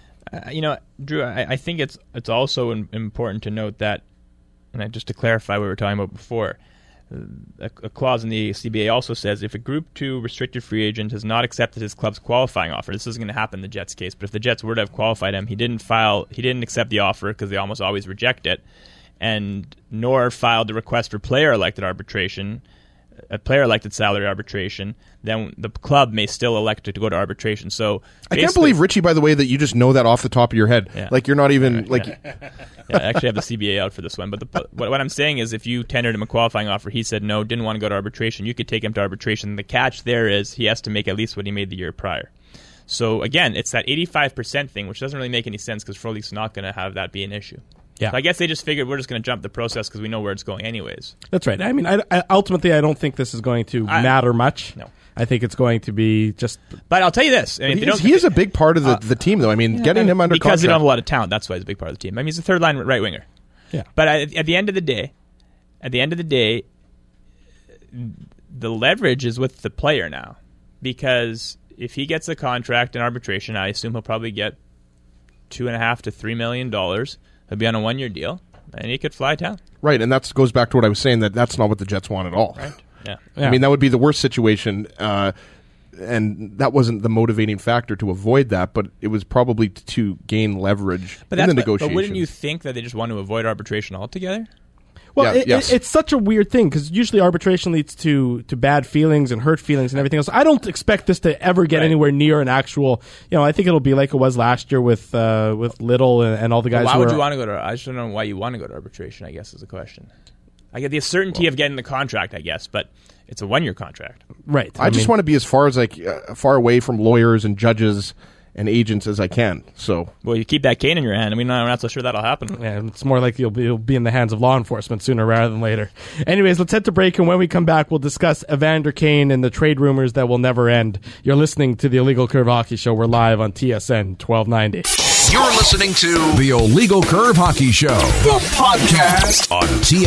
Drew, I think it's also important to note that, and just to clarify what we were talking about before, a clause in the CBA also says if a Group 2 restricted free agent has not accepted his club's qualifying offer, this isn't going to happen in the Jets' case, but if the Jets were to have qualified him, he didn't accept the offer because they almost always reject it, and nor filed a request for player-elected arbitration, a player-elected salary arbitration, then the club may still elect to go to arbitration. So I can't believe, Richie, by the way, that you just know that off the top of your head. Yeah. Like you're not even I actually have the CBA out for this one. But what I'm saying is if you tendered him a qualifying offer, he said no, didn't want to go to arbitration, you could take him to arbitration. The catch there is he has to make at least what he made the year prior. So again, it's that 85% thing, which doesn't really make any sense because Frolik's not going to have that be an issue. Yeah. So I guess they just figured we're just going to jump the process because we know where it's going anyways. That's right. I mean, ultimately, I don't think this is going to matter much. No. I think it's going to be just... But I'll tell you this. I mean, he is a big part of the team, though. I mean, getting him under contract... Because they don't have a lot of talent. That's why he's a big part of the team. I mean, he's a third-line right winger. Yeah. But at the end of the day, the leverage is with the player now. Because if he gets a contract in arbitration, I assume he'll probably get $2.5 to $3 million. He'll be on a 1 year deal, and he could fly town. Right, and that goes back to what I was saying, that's not what the Jets want at all. Right. Yeah. I mean, that would be the worst situation, and that wasn't the motivating factor to avoid that, but it was probably to gain leverage in the negotiations. But wouldn't you think that they just want to avoid arbitration altogether? Well, it's such a weird thing because usually arbitration leads to bad feelings and hurt feelings and everything else. I don't expect this to ever get anywhere near an actual. I think it'll be like it was last year with Little and all the guys. Why would you want to go to? I just don't know why you want to go to arbitration. I guess is the question. I get the certainty of getting the contract, I guess, but it's a 1 year contract. Right. I just want to be as far far away from lawyers and judges and agents as I can. So, well, you keep that cane in your hand. I mean, I'm not so sure that'll happen. Yeah, it's more like you'll be in the hands of law enforcement sooner rather than later. Anyways, let's head to break, and when we come back, we'll discuss Evander Kane and the trade rumors that will never end. You're listening to the Illegal Curve Hockey Show. We're live on TSN 1290. You're listening to the Illegal Curve Hockey Show, the podcast on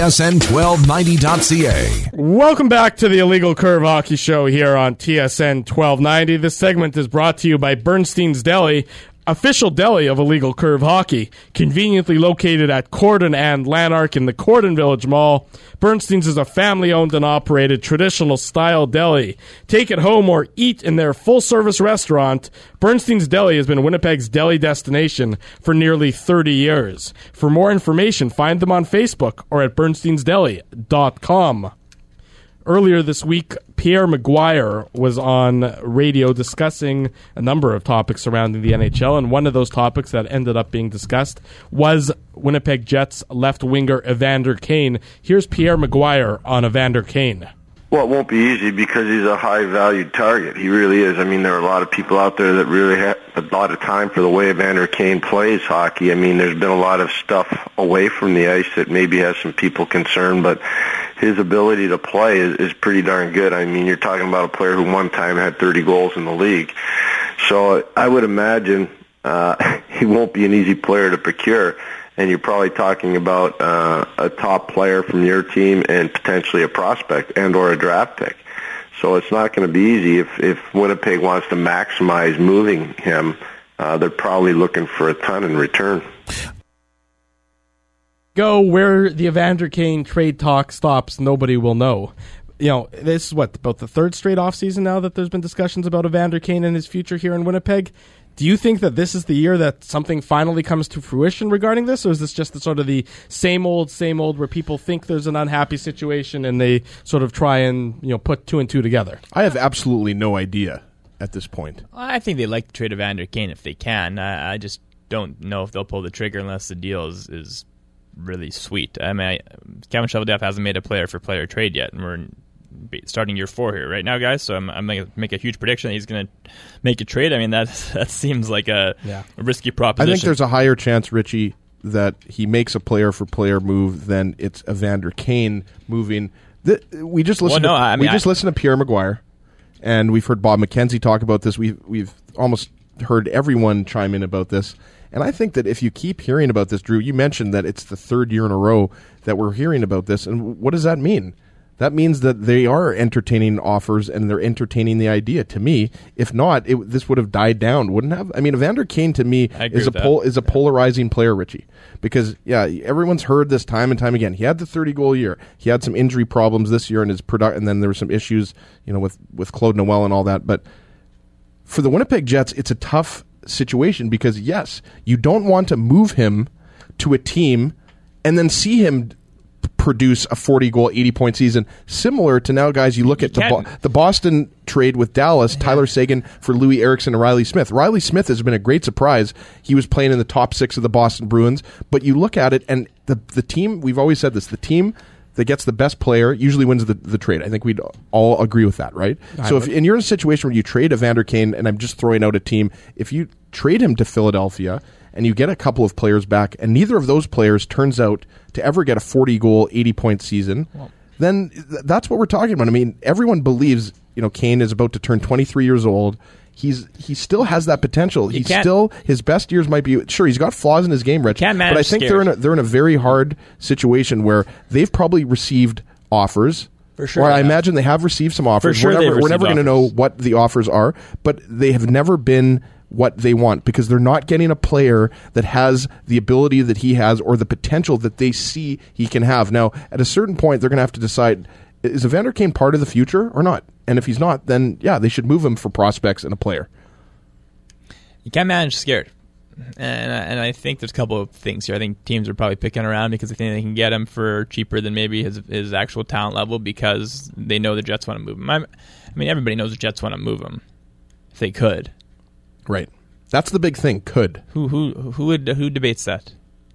TSN1290.ca. Welcome back to the Illegal Curve Hockey Show here on TSN 1290. This segment is brought to you by Bernstein's Deli, official deli of Illegal Curve Hockey, conveniently located at Cordon and Lanark in the Cordon Village Mall. Bernstein's is a family-owned and operated traditional-style deli. Take it home or eat in their full-service restaurant. Bernstein's Deli has been Winnipeg's deli destination for nearly 30 years. For more information, find them on Facebook or at bernsteinsdeli.com. Earlier this week, Pierre Maguire was on radio discussing a number of topics surrounding the NHL, and one of those topics that ended up being discussed was Winnipeg Jets left winger Evander Kane. Here's Pierre Maguire on Evander Kane. Well, it won't be easy because he's a high-valued target. He really is. I mean, there are a lot of people out there that really have a lot of time for the way Evander Kane plays hockey. I mean, there's been a lot of stuff away from the ice that maybe has some people concerned, but his ability to play is pretty darn good. I mean, you're talking about a player who one time had 30 goals in the league. So I would imagine he won't be an easy player to procure. And you're probably talking about a top player from your team and potentially a prospect and or a draft pick. So it's not going to be easy. If Winnipeg wants to maximize moving him, they're probably looking for a ton in return. Go where the Evander Kane trade talk stops, nobody will know. You know, this is about the third straight offseason now that there's been discussions about Evander Kane and his future here in Winnipeg. Do you think that this is the year that something finally comes to fruition regarding this, or is this just the same old where people think there's an unhappy situation and they sort of try and put two and two together? I have absolutely no idea at this point. I think they like to trade Evander Kane if they can. I just don't know if they'll pull the trigger unless the deal is really sweet. I mean, Kevin Cheveldayoff hasn't made a player-for-player trade yet, and we're starting year 4 here right now, guys. So I'm going to make a huge prediction that he's going to make a trade. I mean, that seems like a risky proposition. I think there's a higher chance, Richie, that he makes a player-for-player move than it's Evander Kane moving. We just listened to Pierre Maguire, and we've heard Bob McKenzie talk about this. We've almost heard everyone chime in about this. And I think that if you keep hearing about this, Drew, you mentioned that it's the third year in a row that we're hearing about this. And what does that mean? That means that they are entertaining offers and they're entertaining the idea. To me, if not, this would have died down, wouldn't have? I mean, Evander Kane to me is a polarizing player, Richie, because everyone's heard this time and time again. He had the 30-goal year. He had some injury problems this year in his and then there were some issues, with Claude Noel and all that. But for the Winnipeg Jets, it's a tough situation because yes, you don't want to move him to a team and then see him produce a 40-goal, 80-point season, similar to now, guys, you look at the Boston trade with Dallas, Tyler Seguin for Louis Eriksson and Riley Smith. Riley Smith has been a great surprise. He was playing in the top 6 of the Boston Bruins, but you look at it, and the team, we've always said this, the team that gets the best player usually wins the trade. I think we'd all agree with that, right? And you're in a situation where you trade Evander Kane, and I'm just throwing out a team, if you trade him to Philadelphia and you get a couple of players back, and neither of those players turns out to ever get a 40-goal, 80-point season, then that's what we're talking about. I mean, everyone believes Kane is about to turn 23 years old. He still has that potential. His best years might be sure. He's got flaws in his game, Rich. But I think they're in a very hard situation where they've probably received offers. For sure, or I imagine they have received some offers. For sure, we're never going to know what the offers are, but they have never been what they want because they're not getting a player that has the ability that he has or the potential that they see he can have. Now, at a certain point, they're going to have to decide, is Evander Kane part of the future or not? And if he's not, then they should move him for prospects and a player. You can't manage scared. And I think there's a couple of things here. I think teams are probably picking around because they think they can get him for cheaper than maybe his actual talent level because they know the Jets want to move him. I mean, everybody knows the Jets want to move him if they could. Right. That's the big thing. Could. Who debates that?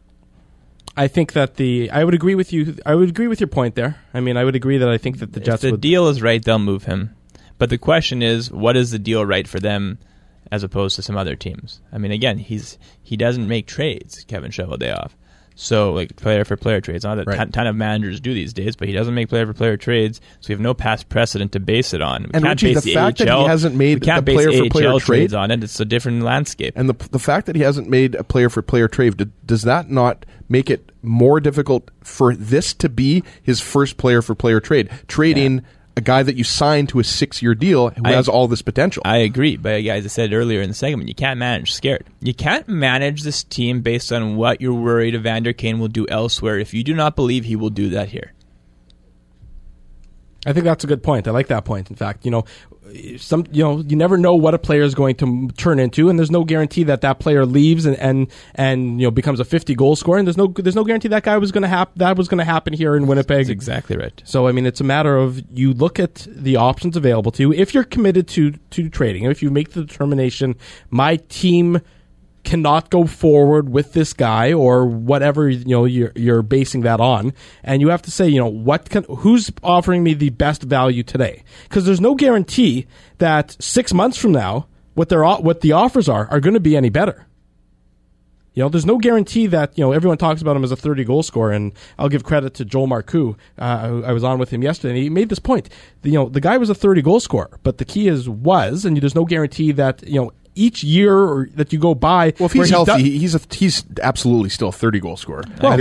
I think that I would agree with you. I would agree with your point there. I mean, I would agree that I think that the Jets if the deal is right, they'll move him. But the question is, what is the deal right for them as opposed to some other teams? I mean, again, he doesn't make trades, Kevin Cheveldayoff. So, like, player-for-player trades. Not that a ton of managers do these days, but he doesn't make player-for-player trades, so we have no past precedent to base it on. We and can't Richie, base the fact that he hasn't made a player-for-player trades on it, it's a different landscape. And the fact that he hasn't made a player-for-player trade, does that not make it more difficult for this to be his first player-for-player trade? Trading a guy that you signed to a 6-year deal who has all this potential. I agree, but guys, I said earlier in the segment, you can't manage scared. You can't manage this team based on what you're worried Evander Kane will do elsewhere if you do not believe he will do that here. I think that's a good point. I like that point. In fact, you never know what a player is going to turn into, and there's no guarantee that player leaves and becomes a 50 goal scorer. And there's no guarantee that was going to happen here in Winnipeg. That's exactly right. So I mean, it's a matter of you look at the options available to you. If you're committed to trading, if you make the determination, my team cannot go forward with this guy or whatever you're basing that on, and you have to say who's offering me the best value today, because there's no guarantee that 6 months from now what the offers are going to be any better. There's no guarantee that everyone talks about him as a 30 goal scorer, and I'll give credit to Joel Marcoux. I was on with him yesterday, and he made this point. The guy was a 30 goal scorer, but the key and there's no guarantee that each year that you go by. Well, if he's healthy, he's absolutely still a 30 goal scorer. Well,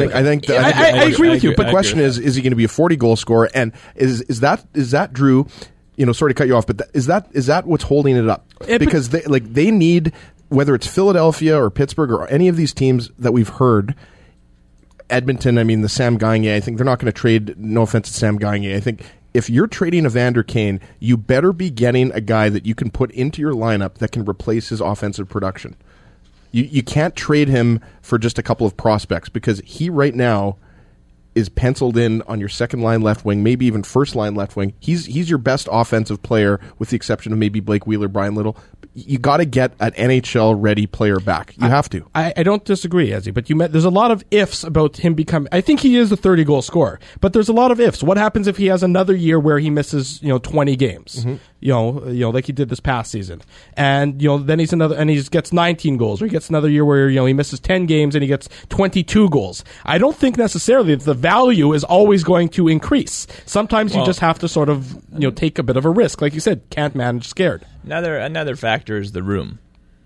I agree with you. But the question is he going to be a 40 goal scorer? And is that Drew? Sorry to cut you off, but is that what's holding it up? Because they need, whether it's Philadelphia or Pittsburgh or any of these teams that we've heard. Edmonton, I mean, the Sam Gagner, I think they're not going to trade. No offense to Sam Gagner, I think. If you're trading Evander Kane, you better be getting a guy that you can put into your lineup that can replace his offensive production. You can't trade him for just a couple of prospects, because he right now is penciled in on your second line left wing, maybe even first line left wing. He's your best offensive player, with the exception of maybe Blake Wheeler, Brian Little. You got to get an NHL ready player back. You have to. I don't disagree, Ezzy, but there's a lot of ifs about him becoming. I think he is a 30 goal scorer, but there's a lot of ifs. What happens if he has another year where he misses 20 games? Mm-hmm. Like he did this past season, and then he gets 19 goals, or he gets another year where he misses 10 games and he gets 22 goals. I don't think necessarily that the value is always going to increase. Sometimes you just have to sort of take a bit of a risk, like you said. Can't manage scared. Another factor is the room.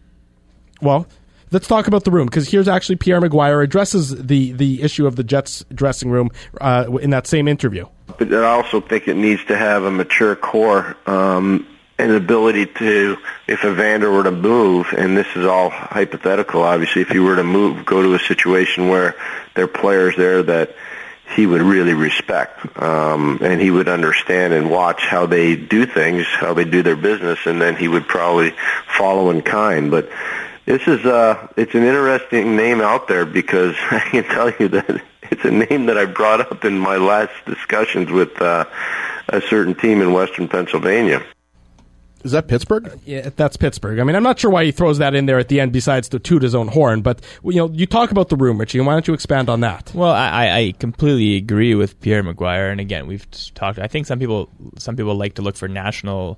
Well, let's talk about the room, because here's actually Pierre McGuire addresses the issue of the Jets dressing room in that same interview. But I also think it needs to have a mature core and an ability to, if Evander were to move, and this is all hypothetical, obviously, if he were to go to a situation where there are players there that he would really respect, and he would understand and watch how they do things, how they do their business, and then he would probably follow in kind. But this is it's an interesting name out there, because I can tell you that it's a name that I brought up in my last discussions with a certain team in Western Pennsylvania. Is that Pittsburgh? Yeah, that's Pittsburgh. I mean, I'm not sure why he throws that in there at the end besides to toot his own horn, but you talk about the room, Richie, and why don't you expand on that? Well, I completely agree with Pierre McGuire, and again, we've talked. I think some people like to look for national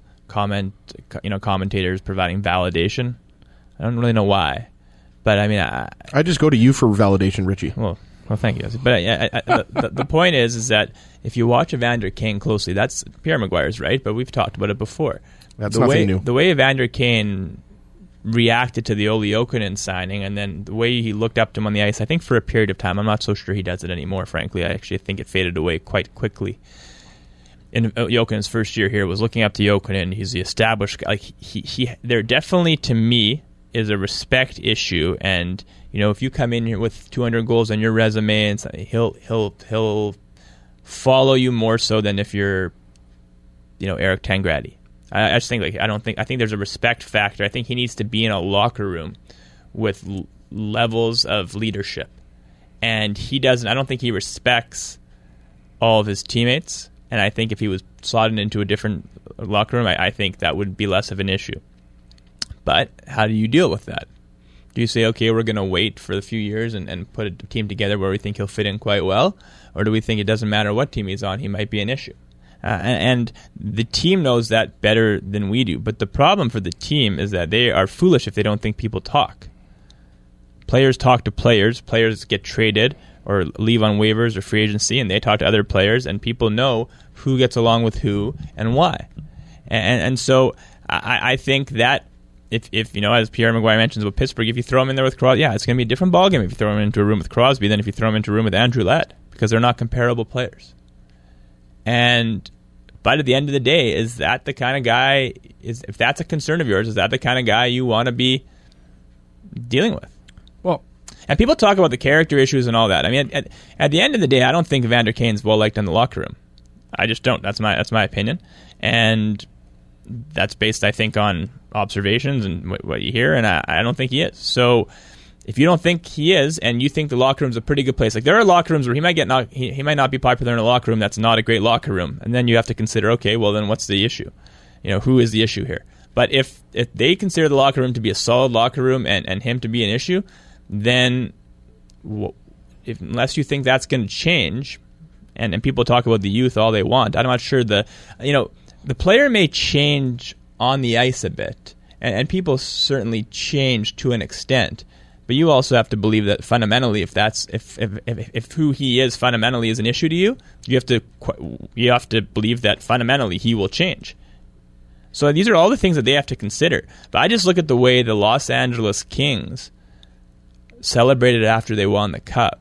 commentators providing validation. I don't really know why, but I mean, I just go to you for validation, Richie. Well, thank you. But the point is that if you watch Evander Kane closely, that's Pierre McGuire's right, but we've talked about it before. That's nothing new. The way Evander Kane reacted to the Olli Jokinen signing, and then the way he looked up to him on the ice, I think for a period of time, I'm not so sure he does it anymore, frankly. I actually think it faded away quite quickly. In Jokinen's first year here, was looking up to Jokinen. He's the established guy. There definitely, to me, is a respect issue, and if you come in here with 200 goals on your resume, and he'll follow you more so than if you're Eric Tangradi. I just think I think there's a respect factor. I think he needs to be in a locker room with levels of leadership, and he doesn't. I don't think he respects all of his teammates, and I think if he was slotted into a different locker room, I think that would be less of an issue. But how do you deal with that? Do you say, okay, we're going to wait for a few years and put a team together where we think he'll fit in quite well, or do we think it doesn't matter what team he's on, he might be an issue? And the team knows that better than we do. But the problem for the team is that they are foolish if they don't think people talk. Players talk to players. Players get traded or leave on waivers or free agency, and they talk to other players, and people know who gets along with who and why. And so I think that if as Pierre McGuire mentions about Pittsburgh, if you throw him in there with Crosby, it's going to be a different ballgame if you throw him into a room with Crosby than if you throw him into a room with Andrew Ladd, because they're not comparable players. But at the end of the day, is that the kind of guy, if that's a concern of yours, is that the kind of guy you want to be dealing with? Well, and people talk about the character issues and all that. I mean, at the end of the day, I don't think Evander Kane's well-liked in the locker room. I just don't. That's my opinion, and that's based, I think, on observations and what you hear, and I don't think he is. So if you don't think he is, and you think the locker room's a pretty good place, like there are locker rooms where he might not be popular in a locker room that's not a great locker room, and then you have to consider, okay, well then what's the issue? Who is the issue here? But if they consider the locker room to be a solid locker room and him to be an issue, then unless you think that's going to change, and people talk about the youth all they want, I'm not sure the player may change on the ice a bit, and people certainly change to an extent. But you also have to believe that fundamentally, if who he is fundamentally is an issue to you, you have to believe that fundamentally he will change. So these are all the things that they have to consider. But I just look at the way the Los Angeles Kings celebrated after they won the Cup,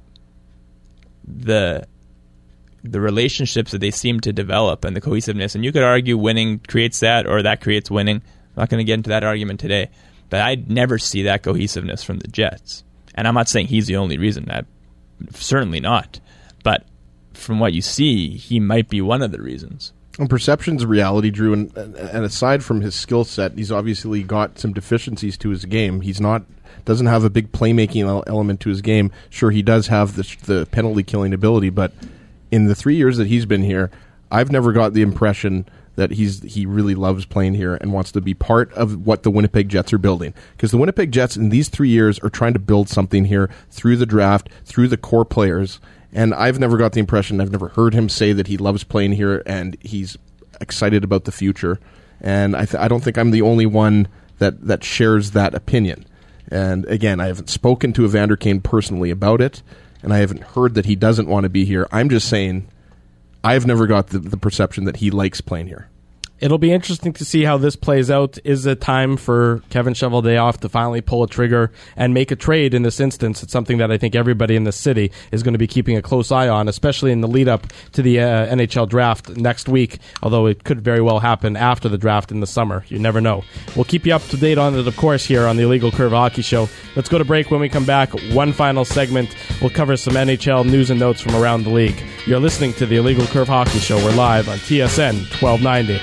the relationships that they seem to develop and the cohesiveness. And you could argue winning creates that, or that creates winning. I'm not going to get into that argument today. But I'd never see that cohesiveness from the Jets. And I'm not saying he's the only reason. Certainly not. But from what you see, he might be one of the reasons. And perception's reality, Drew, and aside from his skill set, he's obviously got some deficiencies to his game. Doesn't have a big playmaking element to his game. Sure, he does have the penalty killing ability, but in the 3 years that he's been here, I've never got the impression that he really loves playing here and wants to be part of what the Winnipeg Jets are building. Because the Winnipeg Jets in these 3 years are trying to build something here through the draft, through the core players. And I've never got the impression, I've never heard him say that he loves playing here and he's excited about the future. And I don't think I'm the only one that shares that opinion. And again, I haven't spoken to Evander Kane personally about it, and I haven't heard that he doesn't want to be here. I'm just saying I've never got the perception that he likes playing here. It'll be interesting to see how this plays out. Is it time for Kevin Cheveldayoff to finally pull a trigger and make a trade in this instance? It's something that I think everybody in the city is going to be keeping a close eye on, especially in the lead-up to the NHL draft next week, although it could very well happen after the draft in the summer. You never know. We'll keep you up to date on it, of course, here on the Illegal Curve Hockey Show. Let's go to break. When we come back, one final segment. We'll cover some NHL news and notes from around the league. You're listening to the Illegal Curve Hockey Show. We're live on TSN 1290.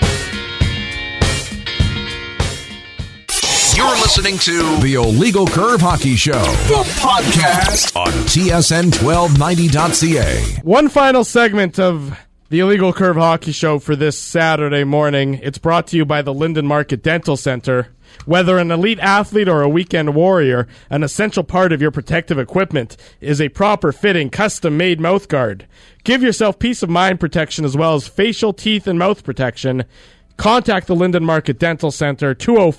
You're listening to the Illegal Curve Hockey Show, the podcast on TSN1290.ca. One final segment of the Illegal Curve Hockey Show for this Saturday morning. It's brought to you by the Linden Market Dental Center. Whether an elite athlete or a weekend warrior, an essential part of your protective equipment is a proper fitting, custom-made mouthguard. Give yourself peace of mind protection as well as facial, teeth, and mouth protection. Contact the Linden Market Dental Center,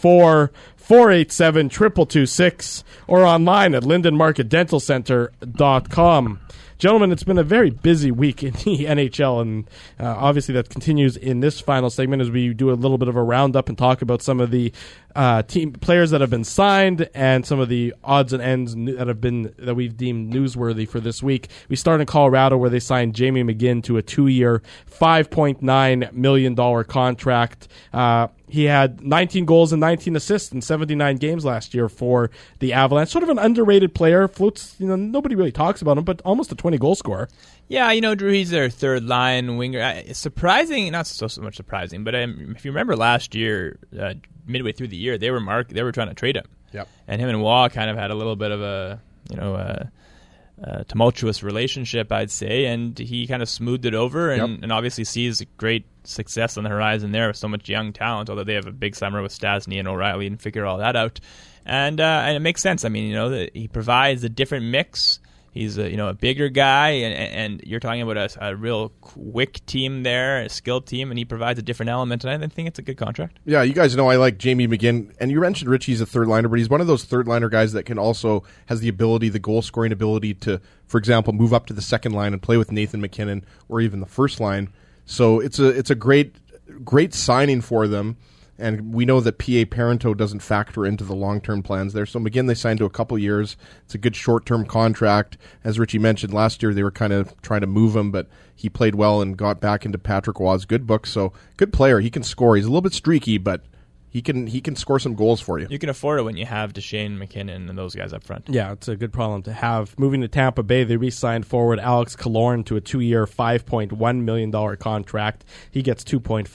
204-487-2226, or online at lindenmarketdentalcenter.com. Gentlemen, it's been a very busy week in the NHL, and obviously that continues in this final segment as we do a little bit of a roundup and talk about some of the team players that have been signed and some of the odds and ends that we've deemed newsworthy for this week. We start in Colorado, where they signed Jamie McGinn to a 2-year, $5.9 million contract. He had 19 goals and 19 assists in 79 games last year for the Avalanche. Sort of an underrated player. Floats, nobody really talks about him, but almost a 20-goal scorer. Yeah, Drew, he's their third-line winger. Surprising, not so much surprising, but if you remember last year, midway through the year, they were trying to trade him. Yep. And him and Waugh kind of had a little bit of a tumultuous relationship, I'd say, and he kind of smoothed it over and obviously sees great success on the horizon there with so much young talent, although they have a big summer with Stastny and O'Reilly and figure all that out. And it makes sense. I mean, he provides a different mix. He's a bigger guy, and you're talking about a real quick team there, a skilled team, and he provides a different element, and I think it's a good contract. Yeah, you guys know I like Jamie McGinn, and you mentioned Richie's a third-liner, but he's one of those third-liner guys that can also has the ability, the goal-scoring ability to, for example, move up to the second line and play with Nathan McKinnon or even the first line. So it's a great signing for them. And we know that P.A. Parento doesn't factor into the long-term plans there. So McGinn, they signed to a couple years. It's a good short-term contract. As Richie mentioned, last year they were kind of trying to move him, but he played well and got back into Patrick Waugh's good book. So good player. He can score. He's a little bit streaky, but He can score some goals for you. You can afford it when you have Duchesne, McKinnon, and those guys up front. Yeah, it's a good problem to have. Moving to Tampa Bay, they re-signed forward Alex Killorn to a 2-year, $5.1 million contract. He gets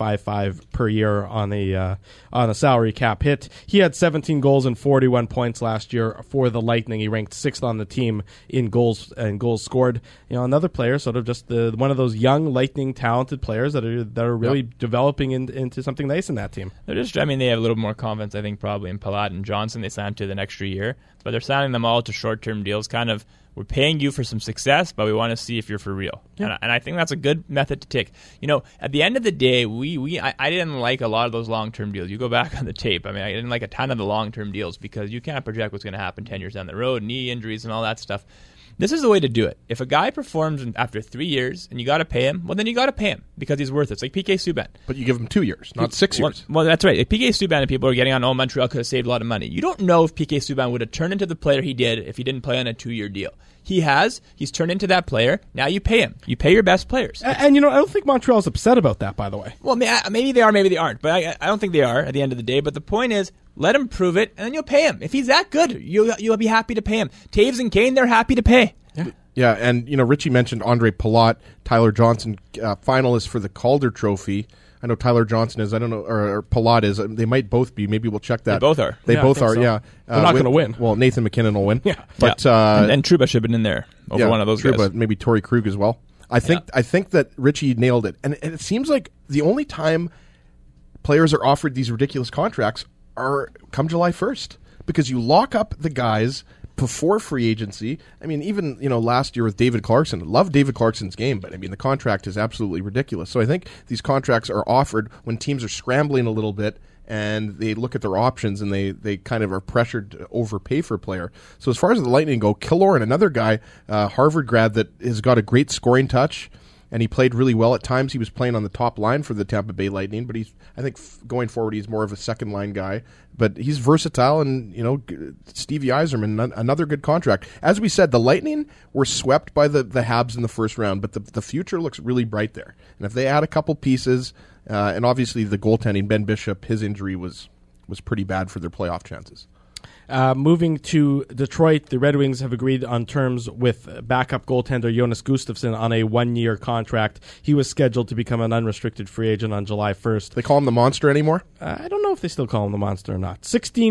$2.55 per year on a salary cap hit. He had 17 goals and 41 points last year for the Lightning. He ranked 6th on the team in goals scored. Another player, sort of just one of those young Lightning talented players that are really developing into something nice in that team. They have a little more confidence, I think, probably in Palat and Johnson. They signed to the extra year, but they're signing them all to short-term deals. Kind of, we're paying you for some success, but we want to see if you're for real. Yeah. And I think that's a good method to take. At the end of the day, I didn't like a lot of those long-term deals. You go back on the tape. I didn't like a ton of the long-term deals because you can't project what's going to happen 10 years down the road, knee injuries and all that stuff. This is the way to do it. If a guy performs after 3 years and you got to pay him, well, then you got to pay him because he's worth it. It's like PK Subban. But you give him 2 years, not 6 years. Well, that's right. Like PK Subban and people are getting on, Montreal could have saved a lot of money. You don't know if PK Subban would have turned into the player he did if he didn't play on a 2-year deal. He's turned into that player. Now you pay him. You pay your best players. And I don't think Montreal's upset about that, by the way. Well, maybe they are, maybe they aren't. But I don't think they are at the end of the day. But the point is, let him prove it, and then you'll pay him. If he's that good, you'll be happy to pay him. Taves and Kane, they're happy to pay. Yeah, and Richie mentioned Andre Palat, Tyler Johnson, finalists for the Calder Trophy. I know Tyler Johnson is. I don't know, or Palat is. They might both be. Maybe we'll check that. They both are. They both are. So. Yeah, they're not going to win. Well, Nathan McKinnon will win. Yeah, but and Trouba should have been in there over one of those Trouba, guys. Maybe Torrey Krug as well. I think that Richie nailed it, and it seems like the only time players are offered these ridiculous contracts are come July 1st because you lock up the guys before free agency. Even last year with David Clarkson, loved David Clarkson's game, but the contract is absolutely ridiculous. So I think these contracts are offered when teams are scrambling a little bit and they look at their options and they kind of are pressured to overpay for a player. So as far as the Lightning go, Killorn, another guy, Harvard grad that has got a great scoring touch. And he played really well at times. He was playing on the top line for the Tampa Bay Lightning, but I think going forward, he's more of a second line guy. But he's versatile, and Stevie Yzerman, another good contract. As we said, the Lightning were swept by the Habs in the first round, but the future looks really bright there. And if they add a couple pieces, and obviously the goaltending, Ben Bishop, his injury was pretty bad for their playoff chances. Moving to Detroit, the Red Wings have agreed on terms with backup goaltender Jonas Gustafsson on a 1-year contract. He was scheduled to become an unrestricted free agent on July 1st. They call him the Monster anymore? I don't know if they still call him the Monster or not.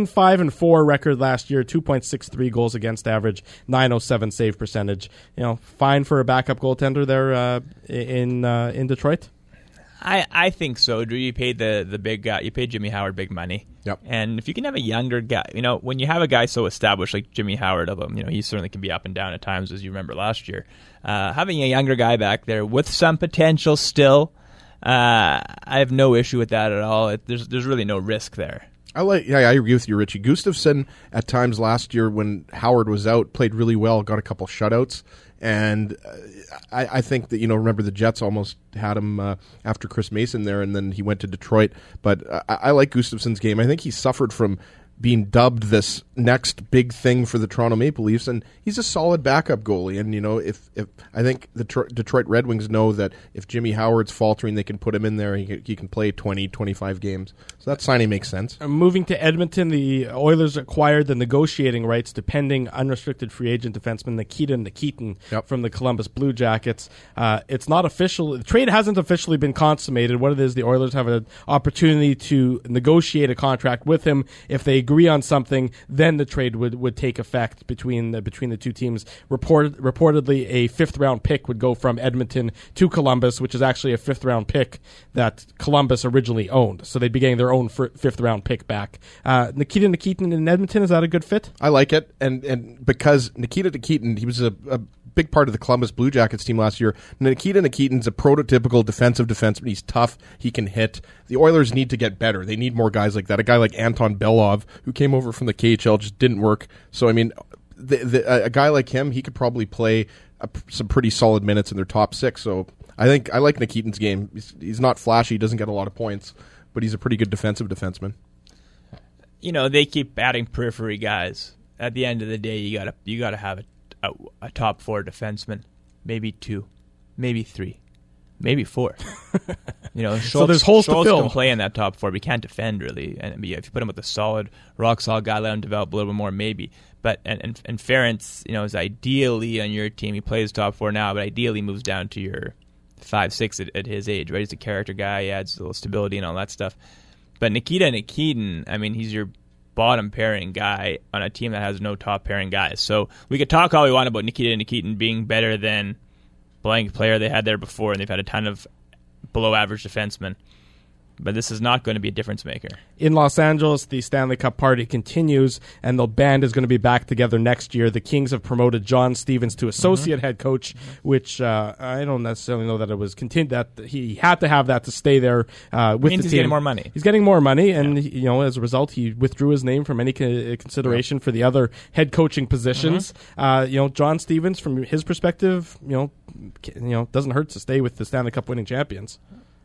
16-5-4 record last year, 2.63 goals against average, .907 save percentage. Fine for a backup goaltender there in Detroit. I think so, Drew. You paid the big guy. You paid Jimmy Howard big money. Yep. And if you can have a younger guy, when you have a guy so established like Jimmy Howard, although he certainly can be up and down at times, as you remember last year, having a younger guy back there with some potential still, I have no issue with that at all. There's really no risk there. I agree with you, Richie. Gustafsson at times last year when Howard was out played really well, got a couple shutouts. And I think that, remember the Jets almost had him after Chris Mason there, and then he went to Detroit. But I like Gustafsson's game. I think he suffered from being dubbed this next big thing for the Toronto Maple Leafs, and he's a solid backup goalie. And if I think the Detroit Red Wings know that if Jimmy Howard's faltering, they can put him in there. He can play 20, 25 games. So that signing makes sense. Moving to Edmonton, the Oilers acquired the negotiating rights to pending unrestricted free agent defenseman Nikita Nikitin from the Columbus Blue Jackets. It's not official. The trade hasn't officially been consummated. What it is, the Oilers have an opportunity to negotiate a contract with him. If they agree on something, then the trade would take effect between the two teams. Reportedly, a 5th-round pick would go from Edmonton to Columbus, which is actually a 5th-round pick that Columbus originally owned. So they'd be getting their own 5th-round pick back. Nikita Nikitin in Edmonton, is that a good fit? I like it, and because Nikita Nikitin, he was a big part of the Columbus Blue Jackets team last year. Nikita Nikitin's a prototypical defensive defenseman. He's tough. He can hit. The Oilers need to get better. They need more guys like that. A guy like Anton Belov, who came over from the KHL, just didn't work. So, a guy like him, he could probably play some pretty solid minutes in their top 6. So I like Nikitin's game. He's not flashy. He doesn't get a lot of points, but he's a pretty good defensive defenseman. They keep adding periphery guys. At the end of the day, you gotta have a top 4 defenseman, maybe 2, maybe 3. maybe 4. Schultz, So there's holes to Schultz fill. can play in that top 4, but he can't defend really. And if you put him with a solid, rock-solid guy, let him develop a little bit more, maybe. But and Ferentz, is ideally on your team. He plays top 4 now, but ideally moves down to your 5-6 at his age, right? He's a character guy. He adds a little stability and all that stuff. But Nikita Nikitin, he's your bottom pairing guy on a team that has no top pairing guys. So we could talk all we want about Nikita Nikitin being better than blank player they had there before, and they've had a ton of below average defensemen. But this is not going to be a difference maker. In Los Angeles, the Stanley Cup party continues, and the band is going to be back together next year. The Kings have promoted John Stevens to associate head coach, which I don't necessarily know that it was that he had to have that to stay there with the team. He's getting more money. He's getting more money, and as a result, he withdrew his name from any consideration for the other head coaching positions. John Stevens, from his perspective, doesn't hurt to stay with the Stanley Cup winning champions.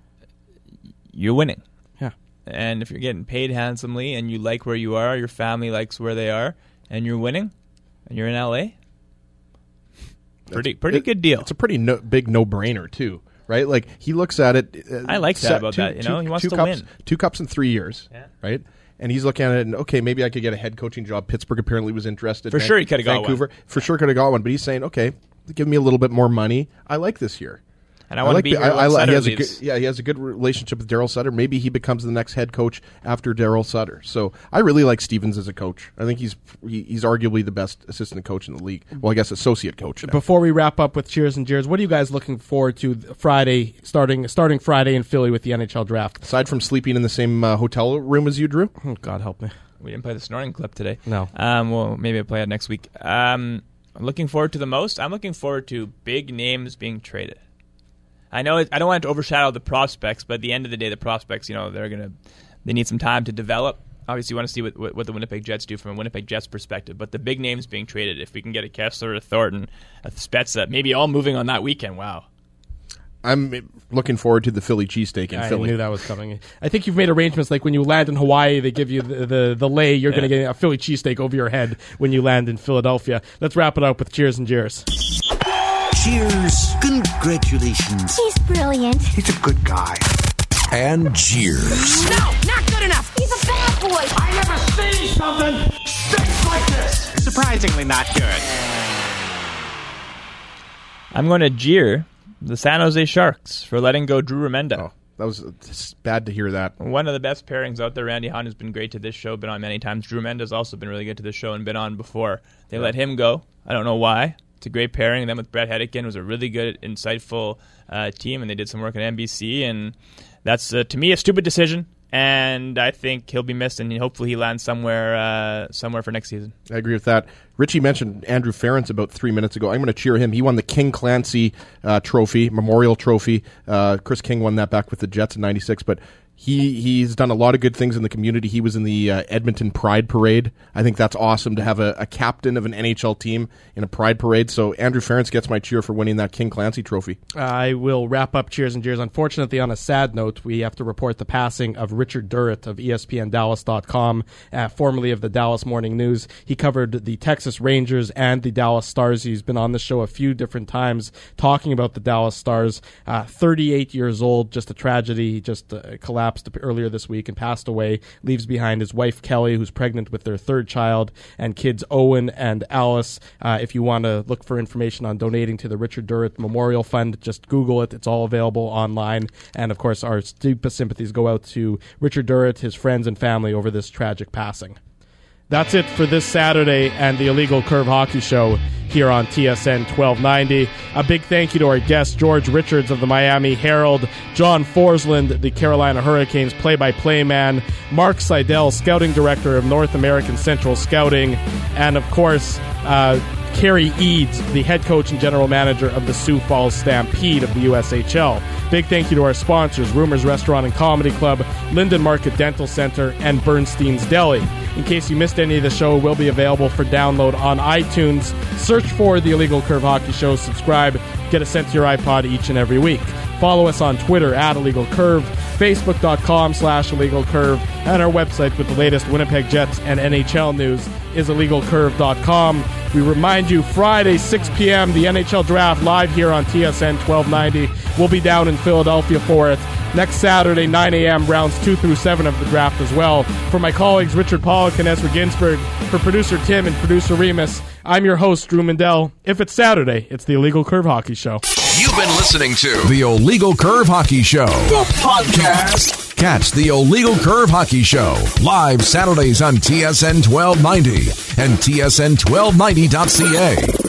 You're winning. Yeah. And if you're getting paid handsomely and you like where you are, your family likes where they are, and you're winning, and you're in LA, pretty good deal. It's a pretty big no-brainer, too, right? Like, he looks at it. I like that about that. He wants to win. 2 cups in 3 years, right? And he's looking at it, and okay, maybe I could get a head coaching job. Pittsburgh apparently was interested. For sure he could have got Vancouver, one. for sure could have got one. But he's saying, okay, give me a little bit more money. I like this year. And I want to be here when Sutter leaves. He has a good relationship with Daryl Sutter. Maybe he becomes the next head coach after Daryl Sutter. So I really like Stevens as a coach. I think he's arguably the best assistant coach in the league. Well, I guess associate coach now. Before we wrap up with Cheers and Jeers, what are you guys looking forward to Friday, starting Friday in Philly with the NHL draft? Aside from sleeping in the same hotel room as you, Drew? Oh, God help me. We didn't play the snoring clip today. No. Well, maybe I'll play it next week. I'm looking forward to the most. I'm looking forward to big names being traded. I know I don't want it to overshadow the prospects, but at the end of the day, the prospects, they need some time to develop. Obviously, you want to see what the Winnipeg Jets do from a Winnipeg Jets perspective. But the big names being traded, if we can get a Kessler, a Thornton, a Spezza, maybe all moving on that weekend. Wow. I'm looking forward to the Philly cheesesteak in Philly. I knew that was coming. I think you've made arrangements like when you land in Hawaii, they give you the lei. You're going to get a Philly cheesesteak over your head when you land in Philadelphia. Let's wrap it up with Cheers and Jeers. Cheers. Congratulations. He's brilliant. He's a good guy. And Cheers. No, not good enough. He's a bad boy. I never seen something stinks like this. Surprisingly not good. I'm going to jeer the San Jose Sharks for letting go Drew Remenda. Oh, that was bad to hear that. One of the best pairings out there. Randy Hahn has been great to this show, been on many times. Drew Remenda has also been really good to this show and been on before. They let him go. I don't know why. It's a great pairing. Then with Brett Hedican, it was a really good, insightful team, and they did some work at NBC. And that's, to me, a stupid decision. And I think he'll be missed, and hopefully he lands somewhere for next season. I agree with that. Richie mentioned Andrew Ferentz about 3 minutes ago. I'm going to cheer him. He won the King Clancy Trophy, Memorial Trophy. Chris King won that back with the Jets in '96, but he's done a lot of good things in the community. He was in the Edmonton Pride Parade. I think that's awesome to have a captain of an NHL team in a Pride Parade. So Andrew Ferentz gets my cheer for winning that King Clancy Trophy. I will wrap up Cheers and Jeers. Unfortunately, on a sad note, we have to report the passing of Richard Durrett of ESPNDallas.com, formerly of the Dallas Morning News. He covered the Texas Rangers and the Dallas Stars. He's been on the show a few different times talking about the Dallas Stars. 38 years old, just a tragedy. He just collapsed earlier this week and passed away. Leaves behind his wife Kelly, who's pregnant with their third child, and kids Owen and Alice. If you want to look for information on donating to the Richard Durrett Memorial Fund, just Google it. It's all available online. And of course, our deepest sympathies go out to Richard Durrett, his friends and family over this tragic passing. That's it for this Saturday and the Illegal Curve Hockey Show here on TSN 1290. A big thank you to our guest, George Richards of the Miami Herald, John Forsland, the Carolina Hurricanes play-by-play man, Mark Seidel, Scouting Director of North American Central Scouting, and of course, Kerry Eads, the head coach and general manager of the Sioux Falls Stampede of the USHL. Big thank you to our sponsors, Rumors Restaurant and Comedy Club, Linden Market Dental Center, and Bernstein's Deli. In case you missed any of the show, it will be available for download on iTunes. Search for the Illegal Curve Hockey Show, subscribe, get it sent to your iPod each and every week. Follow us on Twitter at Illegal Curve. Facebook.com/illegalcurve, and our website with the latest Winnipeg Jets and NHL news is illegalcurve.com. We remind you, Friday, 6 p.m., the NHL Draft live here on TSN 1290. We'll be down in Philadelphia for it. Next Saturday, 9 a.m., rounds 2 through 7 of the draft as well. For my colleagues Richard Pollock and Ezra Ginsburg, for producer Tim and producer Remus, I'm your host, Drew Mandel. If it's Saturday, it's the Illegal Curve Hockey Show. You've been listening to the Illegal Curve Hockey Show, the podcast. Catch the Illegal Curve Hockey Show live Saturdays on TSN 1290 and TSN1290.ca.